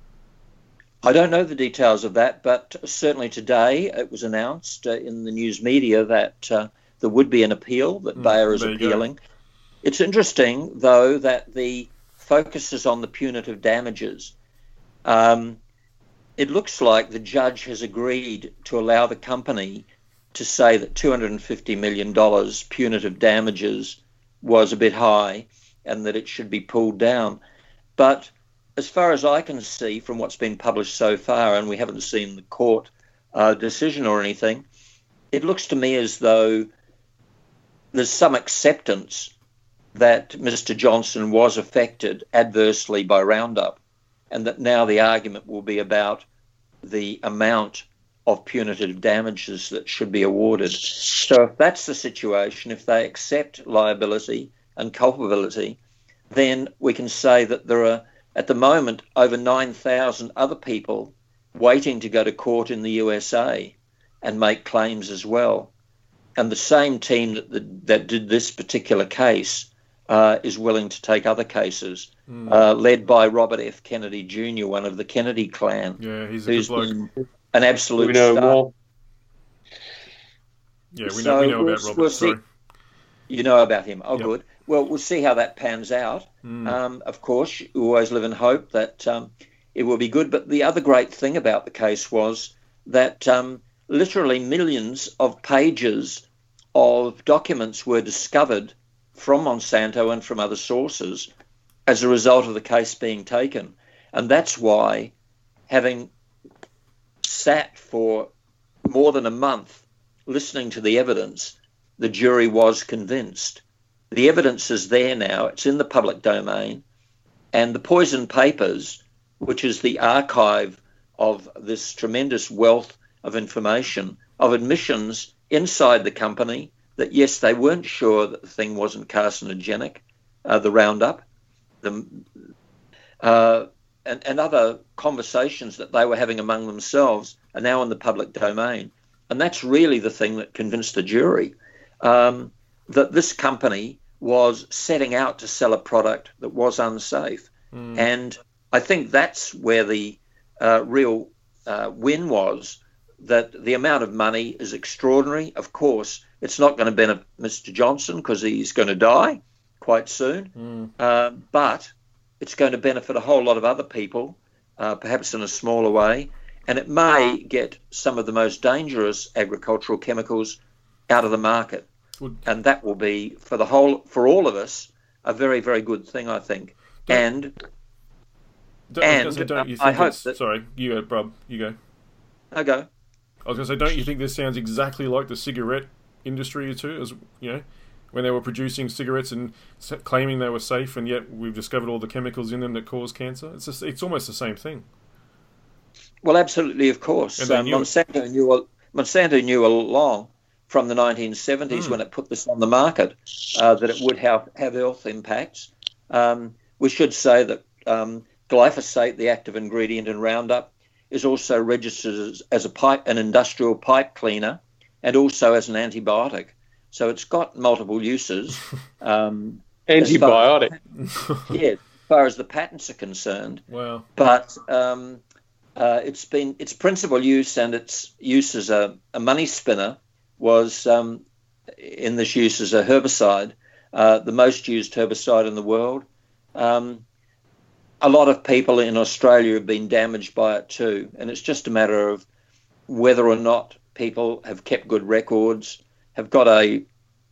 I don't know the details of that, but certainly today it was announced uh, in the news media that uh, there would be an appeal, that mm, Bayer is appealing. Go. It's interesting, though, that the focus is on the punitive damages. Um, it looks like the judge has agreed to allow the company to say that two hundred fifty million dollars punitive damages was a bit high and that it should be pulled down. But as far as I can see from what's been published so far, and we haven't seen the court uh, decision or anything, it looks to me as though there's some acceptance that Mister Johnson was affected adversely by Roundup, and that now the argument will be about the amount of punitive damages that should be awarded. So if that's the situation, if they accept liability and culpability, then we can say that there are, at the moment, over nine thousand other people waiting to go to court in the U S A and make claims as well. And the same team that, the, that did this particular case uh, is willing to take other cases, mm. uh, led by Robert F. Kennedy Junior, one of the Kennedy clan. Yeah, he's a good bloke. An absolute we know star. More. Yeah, we know, so we know we'll, about Robert. We'll see. You know about him. Oh, yep. Good. Well, we'll see how that pans out. Mm. Um, of course, you always live in hope that um, it will be good. But the other great thing about the case was that um, literally millions of pages of documents were discovered from Monsanto and from other sources as a result of the case being taken. And that's why, having sat for more than a month listening to the evidence, the jury was convinced. The evidence is there now. It's in the public domain. And the Poison Papers, which is the archive of this tremendous wealth of information, of admissions inside the company, that yes, they weren't sure that the thing wasn't carcinogenic, uh, the Roundup, the, uh, and, and other conversations that they were having among themselves are now in the public domain. And that's really the thing that convinced the jury, um, that this company was setting out to sell a product that was unsafe. Mm. And I think that's where the uh, real uh, win was, that the amount of money is extraordinary. Of course, it's not going to benefit Mister Johnson because he's going to die quite soon, mm. uh, but it's going to benefit a whole lot of other people, uh, perhaps in a smaller way, and it may get some of the most dangerous agricultural chemicals out of the market. Good. And that will be, for the whole, for all of us, a very, very good thing, I think. Don't, and don't, and say, don't you think I hope that... Sorry, you go, Brub, you go. I go. I was going to say, don't you think this sounds exactly like the cigarette industry too, as you know, when they were producing cigarettes and claiming they were safe, and yet we've discovered all the chemicals in them that cause cancer? It's just, it's almost the same thing. Well, absolutely, of course. Um, knew Monsanto knew Monsanto knew along from the nineteen seventies mm. when it put this on the market uh, that it would have have health impacts. Um, we should say that um, glyphosate, the active ingredient in Roundup, is also registered as, as a pipe, an industrial pipe cleaner, and also as an antibiotic. So it's got multiple uses. Um, Antibiotic. As far, yeah, as far as the patents are concerned. Wow. But um, uh, it's been its principal use and its use as a, a money spinner was um, in this use as a herbicide, uh, the most used herbicide in the world. Um, a lot of people in Australia have been damaged by it too, and it's just a matter of whether or not people have kept good records, have got a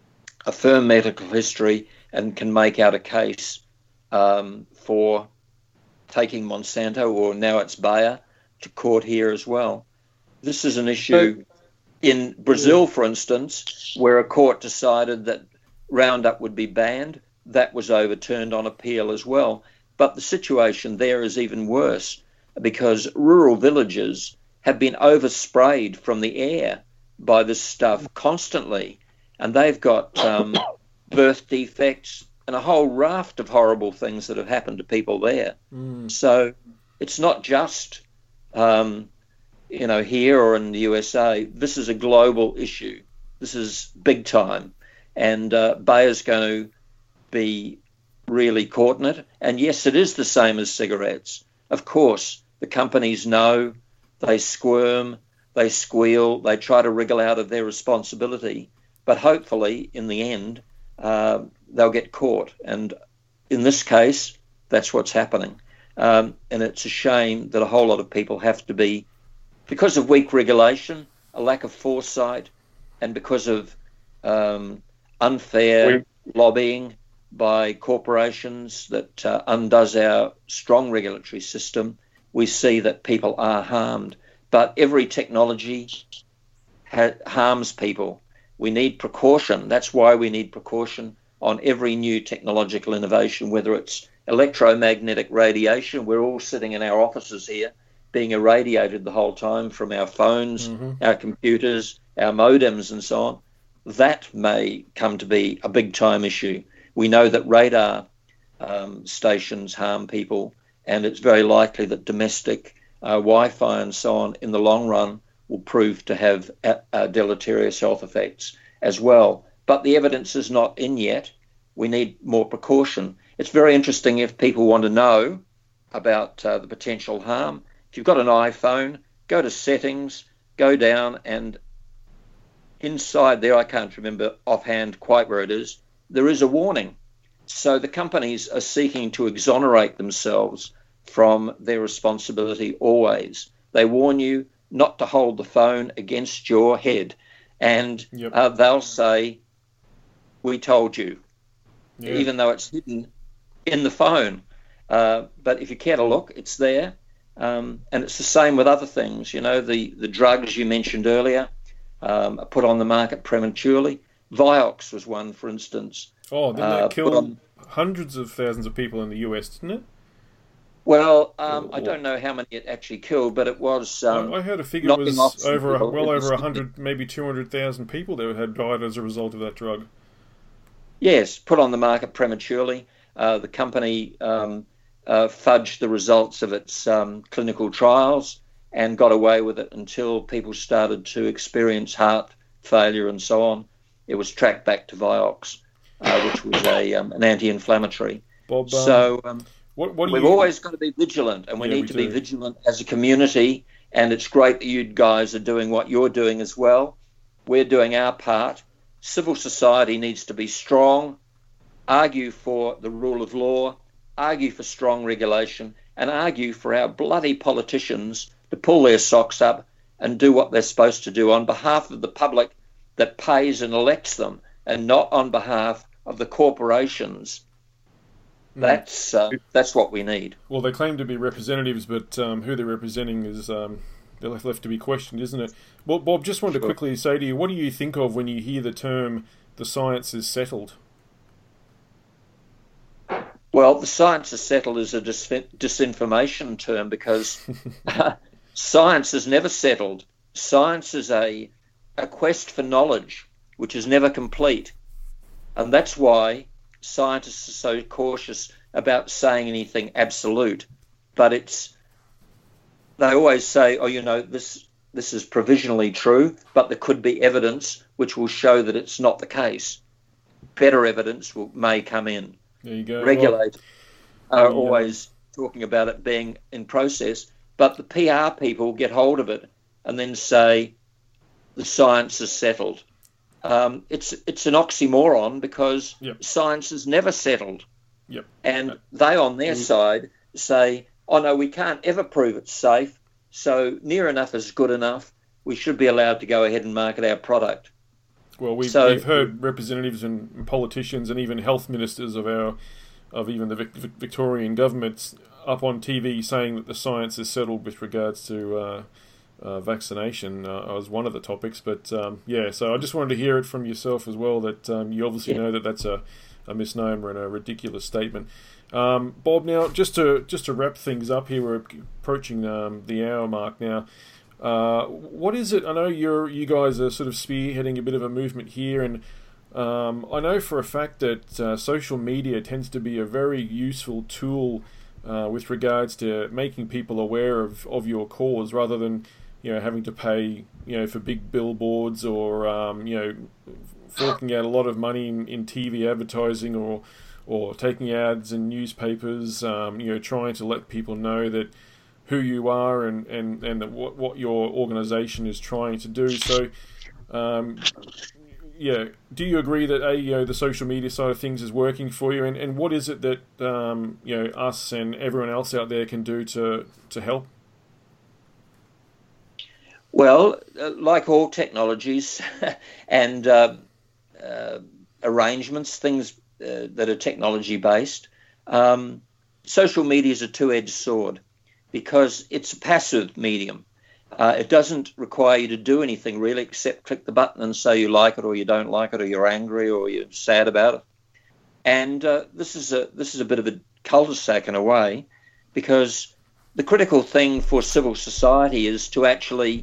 a firm medical history, and can make out a case um, for taking Monsanto, or now it's Bayer, to court here as well. This is an issue in Brazil, for instance, where a court decided that Roundup would be banned. That was overturned on appeal as well. But the situation there is even worse because rural villages have been oversprayed from the air by this stuff constantly, and they've got um, birth defects and a whole raft of horrible things that have happened to people there. Mm. So it's not just, um, you know, here or in the U S A. This is a global issue. This is big time. And uh, Bayer's going to be really caught in it. And yes, it is the same as cigarettes. Of course, the companies know, they squirm, they squeal, they try to wriggle out of their responsibility. But hopefully, in the end, uh, they'll get caught. And in this case, that's what's happening. Um, and it's a shame that a whole lot of people have to be, because of weak regulation, a lack of foresight, and because of um, unfair we- lobbying by corporations that uh, undoes our strong regulatory system, we see that people are harmed. But every technology ha- harms people. We need precaution. That's why we need precaution on every new technological innovation, whether it's electromagnetic radiation. We're all sitting in our offices here being irradiated the whole time from our phones, mm-hmm. our computers, our modems and so on. That may come to be a big time issue. We know that radar um, stations harm people, and it's very likely that domestic uh, Wi-Fi and so on in the long run will prove to have uh, deleterious health effects as well. But the evidence is not in yet. We need more precaution. It's very interesting if people want to know about uh, the potential harm. If you've got an iPhone, go to settings, go down, and inside there, I can't remember offhand quite where it is, there is a warning. So the companies are seeking to exonerate themselves from their responsibility always. They warn you not to hold the phone against your head, and yep. uh, they'll say, we told you, yeah. even though it's hidden in the phone. Uh, but if you care to look, it's there. Um, and it's the same with other things. You know, the, the drugs you mentioned earlier um, are put on the market prematurely. Vioxx was one, for instance. Oh, didn't that uh, kill on... hundreds of thousands of people in the U S, didn't it? Well, um, I don't know how many it actually killed, but it was. Um, I heard a figure it was over a, well over a hundred, maybe two hundred thousand people that had died as a result of that drug. Yes, put on the market prematurely. Uh, the company um, uh, fudged the results of its um, clinical trials and got away with it until people started to experience heart failure and so on. It was tracked back to Vioxx, uh, which was a um, an anti-inflammatory. Bob, um, so. Um, What, what do We've you... always got to be vigilant, and we yeah, need we to do. be vigilant as a community, and it's great that you guys are doing what you're doing as well. We're doing our part. Civil society needs to be strong, argue for the rule of law, argue for strong regulation, and argue for our bloody politicians to pull their socks up and do what they're supposed to do on behalf of the public that pays and elects them, and not on behalf of the corporations. That's uh, that's what we need. Well, they claim to be representatives, but um, who they're representing is um, they're left, left to be questioned, isn't it? Well, Bob, just wanted to quickly say to you, what do you think of when you hear the term "the science is settled"? Well, the science is settled is a dis- disinformation term because uh, science is never settled. Science is a a quest for knowledge, which is never complete, and that's why scientists are so cautious about saying anything absolute, but it's they always say, oh, you know, this this is provisionally true, but there could be evidence which will show that it's not the case. Better evidence will, may come in. There you go. Regulators well, are yeah. always talking about it being in process, but the P R people get hold of it and then say the science is settled. Um, it's it's an oxymoron because yep. science is never settled. Yep. And they on their side say, oh no, we can't ever prove it's safe, so near enough is good enough. We should be allowed to go ahead and market our product. Well, we've, so, we've heard representatives and politicians and even health ministers of our of even the Vic- Victorian governments up on T V saying that the science is settled with regards to uh, uh, vaccination uh, as one of the topics. But um, yeah, so I just wanted to hear it from yourself as well, that um, you obviously yeah. know that that's a, a misnomer and a ridiculous statement. Um, Bob, now just to just to wrap things up here, we're approaching um, the hour mark now. Uh, what is it? I know you're you guys are sort of spearheading a bit of a movement here, and um, I know for a fact that uh, social media tends to be a very useful tool uh, with regards to making people aware of, of your cause, rather than you know having to pay you know for big billboards or um, you know forking out a lot of money in, in T V advertising or or taking ads in newspapers. Um, you know, trying to let people know that who you are and, and, and what, what your organisation is trying to do. So, um, yeah, do you agree that a you know the social media side of things is working for you, and, and what is it that um, you know us and everyone else out there can do to to help? Well, uh, like all technologies and uh, uh, arrangements, things uh, that are technology based, um, social media is a two-edged sword, because it's a passive medium. Uh, it doesn't require you to do anything really except click the button and say you like it or you don't like it or you're angry or you're sad about it. And uh, this is a this is a bit of a cul-de-sac in a way, because the critical thing for civil society is to actually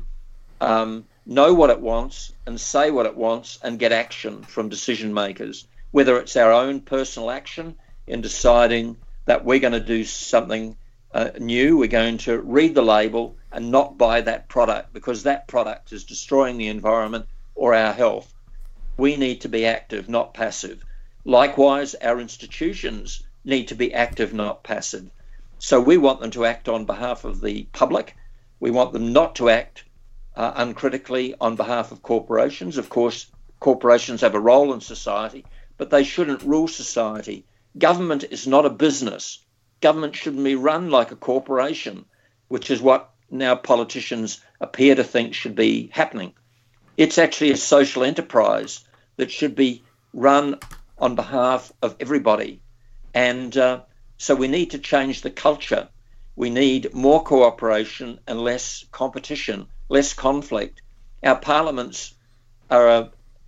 um, know what it wants and say what it wants and get action from decision makers, whether it's our own personal action in deciding that we're going to do something Uh, new, we're going to read the label and not buy that product because that product is destroying the environment or our health. We need to be active, not passive. Likewise, our institutions need to be active, not passive. So we want them to act on behalf of the public. We want them not to act uh, uncritically on behalf of corporations. Of course, corporations have a role in society, but they shouldn't rule society. Government is not a business. Government shouldn't be run like a corporation, which is what now politicians appear to think should be happening. It's actually a social enterprise that should be run on behalf of everybody. And uh, so we need to change the culture. We need more cooperation and less competition, less conflict. Our parliaments are a,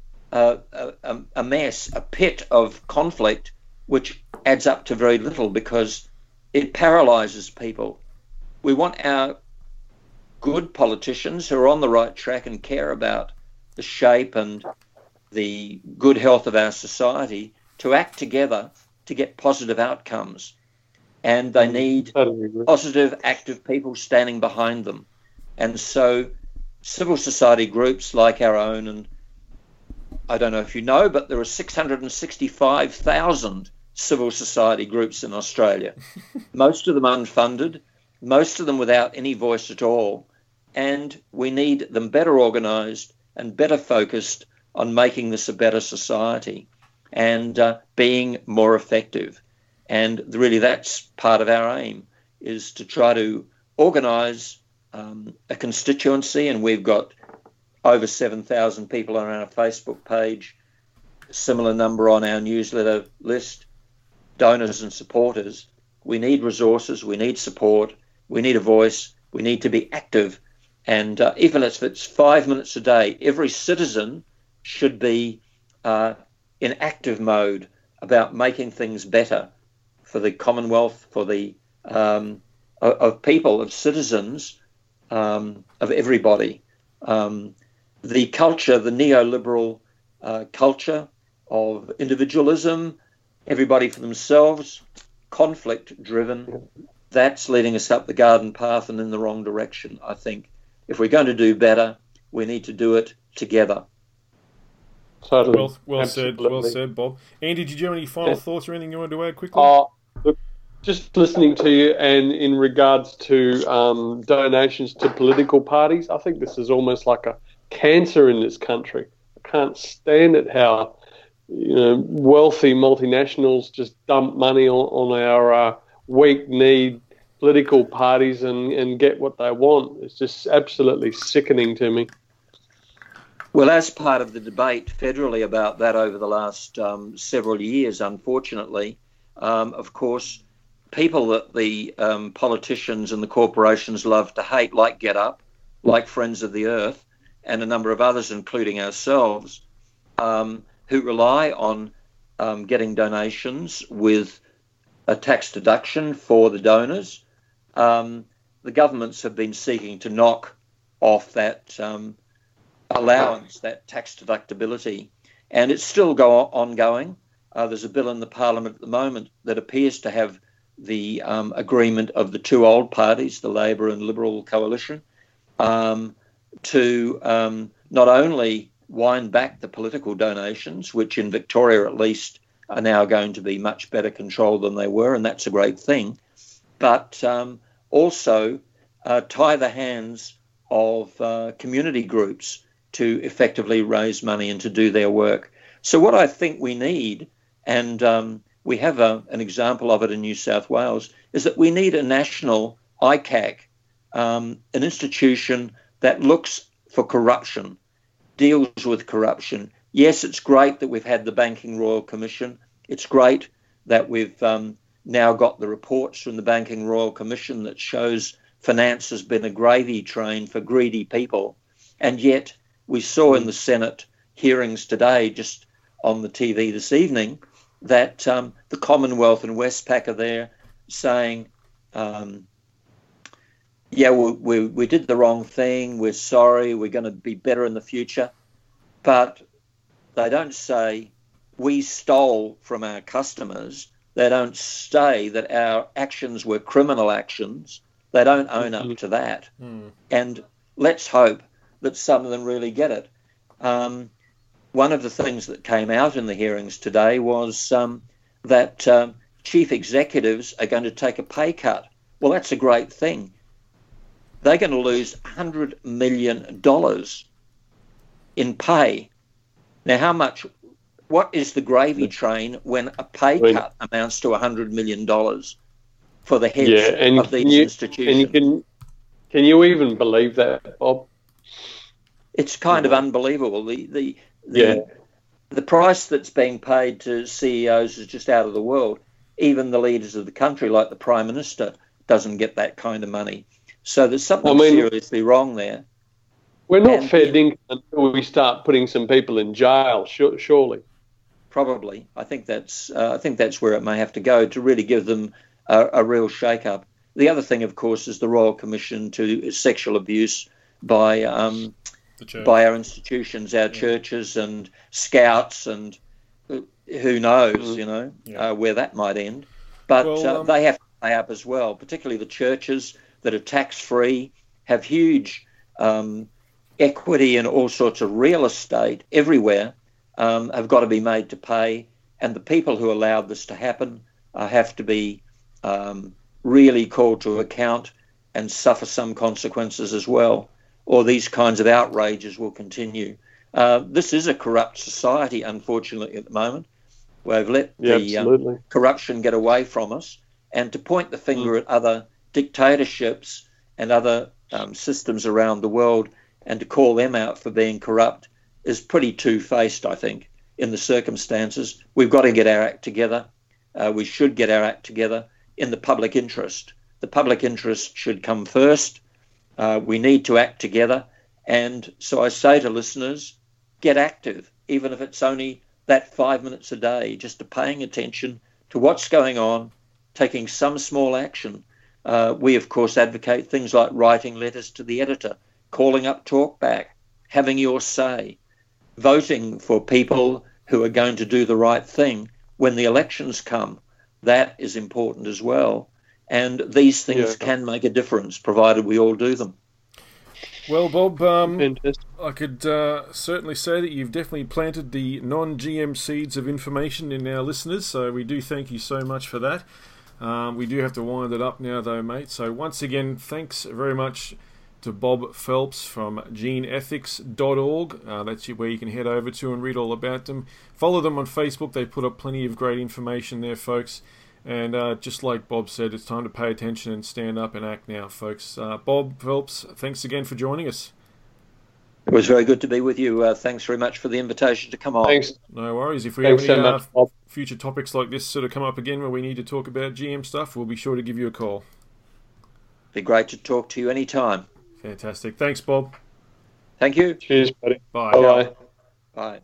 a, a, a mess, a pit of conflict, which adds up to very little because it paralyzes people. We want our good politicians who are on the right track and care about the shape and the good health of our society to act together to get positive outcomes. And they need positive, active people standing behind them. And so civil society groups like our own, and I don't know if you know, but there are six hundred sixty-five thousand civil society groups in Australia, most of them unfunded, most of them without any voice at all, and we need them better organised and better focused on making this a better society and uh, being more effective. And really that's part of our aim, is to try to organise um, a constituency, and we've got over seven thousand people on our Facebook page, a similar number on our newsletter list, donors and supporters. We need resources, we need support, we need a voice, we need to be active. And uh, even if it's five minutes a day, every citizen should be uh, in active mode about making things better for the Commonwealth, for the um, of, of people, of citizens, um, of everybody. Um, the culture, the neoliberal uh, culture of individualism, everybody for themselves, conflict-driven, that's leading us up the garden path and in the wrong direction, I think. If we're going to do better, we need to do it together. Totally. Well, well said, well said, Bob. Andy, did you have any final yeah. thoughts or anything you wanted to add quickly? Uh, look, just listening to you, and in regards to um, donations to political parties, I think this is almost like a cancer in this country. I can't stand it how, you know, wealthy multinationals just dump money on, on our uh, weak-need political parties and, and get what they want. It's just absolutely sickening to me. Well, as part of the debate federally about that over the last um, several years, unfortunately, um, of course, people that the um, politicians and the corporations love to hate, like GetUp, like Friends of the Earth, and a number of others, including ourselves, um, who rely on um, getting donations with a tax deduction for the donors. Um, the governments have been seeking to knock off that um, allowance, that tax deductibility, and it's still go ongoing. Uh, there's a bill in the Parliament at the moment that appears to have the um, agreement of the two old parties, the Labor and Liberal coalition, um, to um, not only wind back the political donations, which in Victoria at least are now going to be much better controlled than they were, and that's a great thing, but um, also uh, tie the hands of uh, community groups to effectively raise money and to do their work. So what I think we need, and um, we have a, an example of it in New South Wales, is that we need a national I C A C, um, an institution that looks for corruption, deals with corruption. Yes, it's great that we've had the Banking Royal Commission. It's great that we've um, now got the reports from the Banking Royal Commission that shows finance has been a gravy train for greedy people. And yet we saw in the Senate hearings today, just on the T V this evening, that um, the Commonwealth and Westpac are there saying, um, yeah, we, we, we did the wrong thing, we're sorry, we're going to be better in the future. But they don't say we stole from our customers. They don't say that our actions were criminal actions. They don't own up to that. Mm. And let's hope that some of them really get it. Um, one of the things that came out in the hearings today was um, that um, chief executives are going to take a pay cut. Well, that's a great thing. They're going to lose one hundred million dollars in pay. Now, how much, what is the gravy train when a pay cut amounts to one hundred million dollars for the heads yeah, and of these you, institutions? And you can, can you even believe that, Bob? It's kind yeah. of unbelievable. The the the, yeah. the price that's being paid to C E Os is just out of the world. Even the leaders of the country, like the Prime Minister, doesn't get that kind of money. So there's something I mean, seriously wrong there. We're not and, fair dinkum until we start putting some people in jail, surely. Probably. I think that's uh, I think that's where it may have to go to really give them a, a real shake-up. The other thing, of course, is the Royal Commission to sexual abuse by um, by our institutions, our yeah. churches and scouts, and who knows, mm-hmm. you know, yeah. uh, where that might end. But well, uh, um, they have to pay up as well, particularly the churches that are tax-free, have huge um, equity in all sorts of real estate everywhere, um, have got to be made to pay. And the people who allowed this to happen uh, have to be um, really called to account and suffer some consequences as well, or these kinds of outrages will continue. Uh, this is a corrupt society, unfortunately, at the moment. We've let yeah, the um, corruption get away from us. And to point the finger mm. at other dictatorships and other um, systems around the world and to call them out for being corrupt is pretty two-faced, I think, in the circumstances. We've got to get our act together. Uh, we should get our act together in the public interest. The public interest should come first. Uh, we need to act together. And so I say to listeners, get active, even if it's only that five minutes a day, just to paying attention to what's going on, taking some small action. Uh, we, of course, advocate things like writing letters to the editor, calling up Talkback, having your say, voting for people who are going to do the right thing when the elections come. that is important as well. And these things yeah. can make a difference, provided we all do them. Well, Bob, um, I could uh, certainly say that you've definitely planted the non-G M seeds of information in our listeners, so we do thank you so much for that. Um, we do have to wind it up now, though, mate. So once again, thanks very much to Bob Phelps from gene ethics dot org. Uh, that's where you can head over to and read all about them. Follow them on Facebook. They put up plenty of great information there, folks. And uh, just like Bob said, it's time to pay attention and stand up and act now, folks. Uh, Bob Phelps, thanks again for joining us. It was very good to be with you. Uh, thanks very much for the invitation to come on. Thanks. No worries. If we thanks have any so uh, much, Bob. future topics like this sort of come up again where we need to talk about G M stuff, we'll be sure to give you a call. Be great to talk to you anytime. Fantastic. Thanks, Bob. Thank you. Cheers, buddy. Bye. Bye-bye. Bye.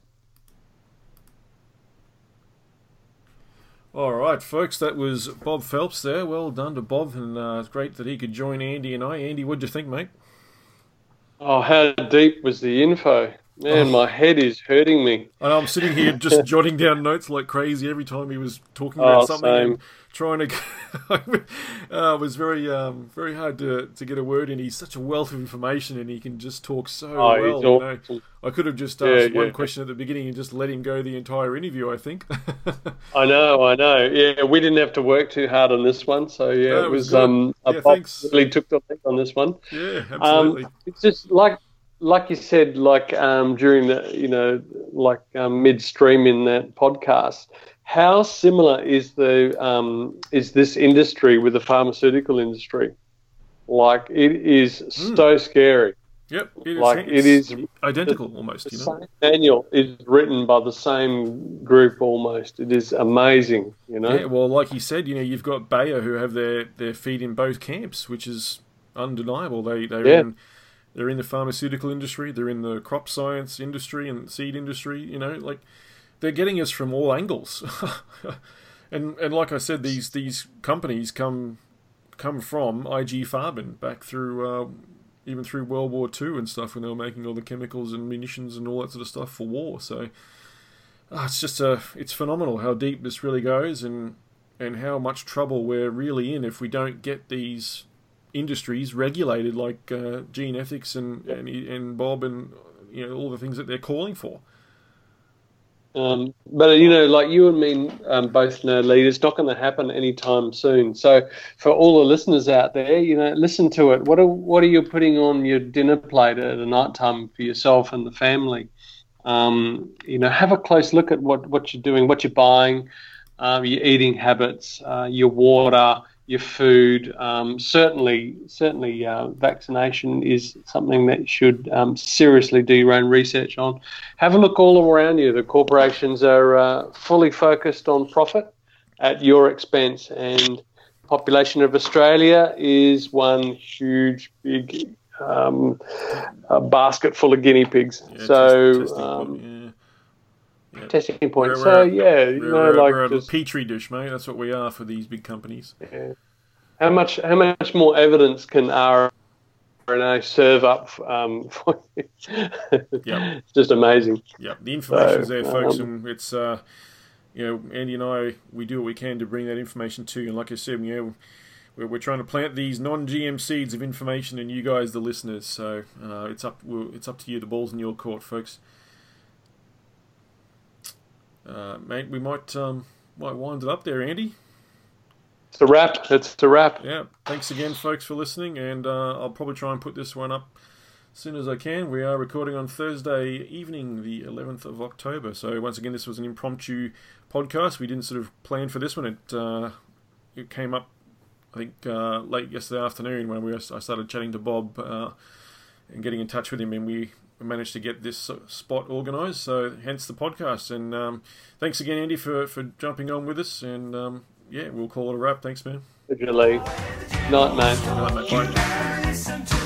All right, folks, that was Bob Phelps there. Well done to Bob, and uh, it's great that he could join Andy and I. Andy, what'd you think, mate? Oh, how deep was the info? Man, oh. my head is hurting me. And I'm sitting here just jotting down notes like crazy every time he was talking about oh, something same. and trying to. uh, it was very, um, very hard to to get a word in. He's such a wealth of information, and he can just talk so oh, well. He's you awesome. know? I could have just yeah, asked yeah. one question at the beginning and just let him go the entire interview, I think. I know, I know. Yeah, we didn't have to work too hard on this one, so yeah, no, it was. was um, yeah, Bob thanks. really took the lead on this one. Yeah, absolutely. Um, it's just like. Like you said, like um, during the, you know, like um, midstream in that podcast, how similar is the um, is this industry with the pharmaceutical industry? Like it is mm. so scary. Yep, it is, like it is identical the, almost. The you know? same manual is written by the same group almost. It is amazing, you know. Yeah, well, like you said, you know, you've got Bayer who have their, their feet in both camps, which is undeniable. They they're yeah. in. They're in the pharmaceutical industry, they're in the crop science industry and seed industry, you know, like they're getting us from all angles. and and like I said, these these companies come come from I G Farben back through uh, even through World War Two and stuff when they were making all the chemicals and munitions and all that sort of stuff for war. So uh, it's just a it's phenomenal how deep this really goes and and how much trouble we're really in if we don't get these industries regulated like uh, gene ethics and, and and Bob and you know all the things that they're calling for. Um, but you know, like you and me um, both know, Lee, it's not going to happen anytime soon. So for all the listeners out there, you know, listen to it. What are what are you putting on your dinner plate at a night time for yourself and the family? Um, you know, have a close look at what, what you're doing, what you're buying, um, your eating habits, uh, your water, your food. Um, certainly, certainly, uh, vaccination is something that you should um, seriously do your own research on. Have a look all around you. The corporations are uh, fully focused on profit at your expense, and population of Australia is one huge, big um, a basket full of guinea pigs. Yeah, so. Testing Um, point, yeah. Yeah. Testing point. We're, so we're, yeah, you we're, know, we're, like we're just, a petri dish, mate. That's what we are for these big companies. Yeah. How much? How much more evidence can R N A serve up um, for you? Yeah, it's just amazing. Yeah, the information's so, there, folks, um, and it's uh, you know, Andy and I, we do what we can to bring that information to you. And like I said, you know, we're, we're trying to plant these non-G M seeds of information in you guys, the listeners. So uh, it's up, it's up to you. The ball's in your court, folks. Uh, mate, we might um, might wind it up there, Andy. It's a wrap. It's a wrap. Yeah. Thanks again, folks, for listening, and uh, I'll probably try and put this one up as soon as I can. We are recording on Thursday evening, the eleventh of October. So once again, this was an impromptu podcast. We didn't sort of plan for this one. It uh, it came up, I think, uh, late yesterday afternoon when we were, I started chatting to Bob uh, and getting in touch with him, and we managed to get this spot organised, so hence the podcast. And um, thanks again, Andy, for, for jumping on with us. And um, yeah, we'll call it a wrap. Thanks, man. Good, Lee. Night, mate. Night, mate. Bye.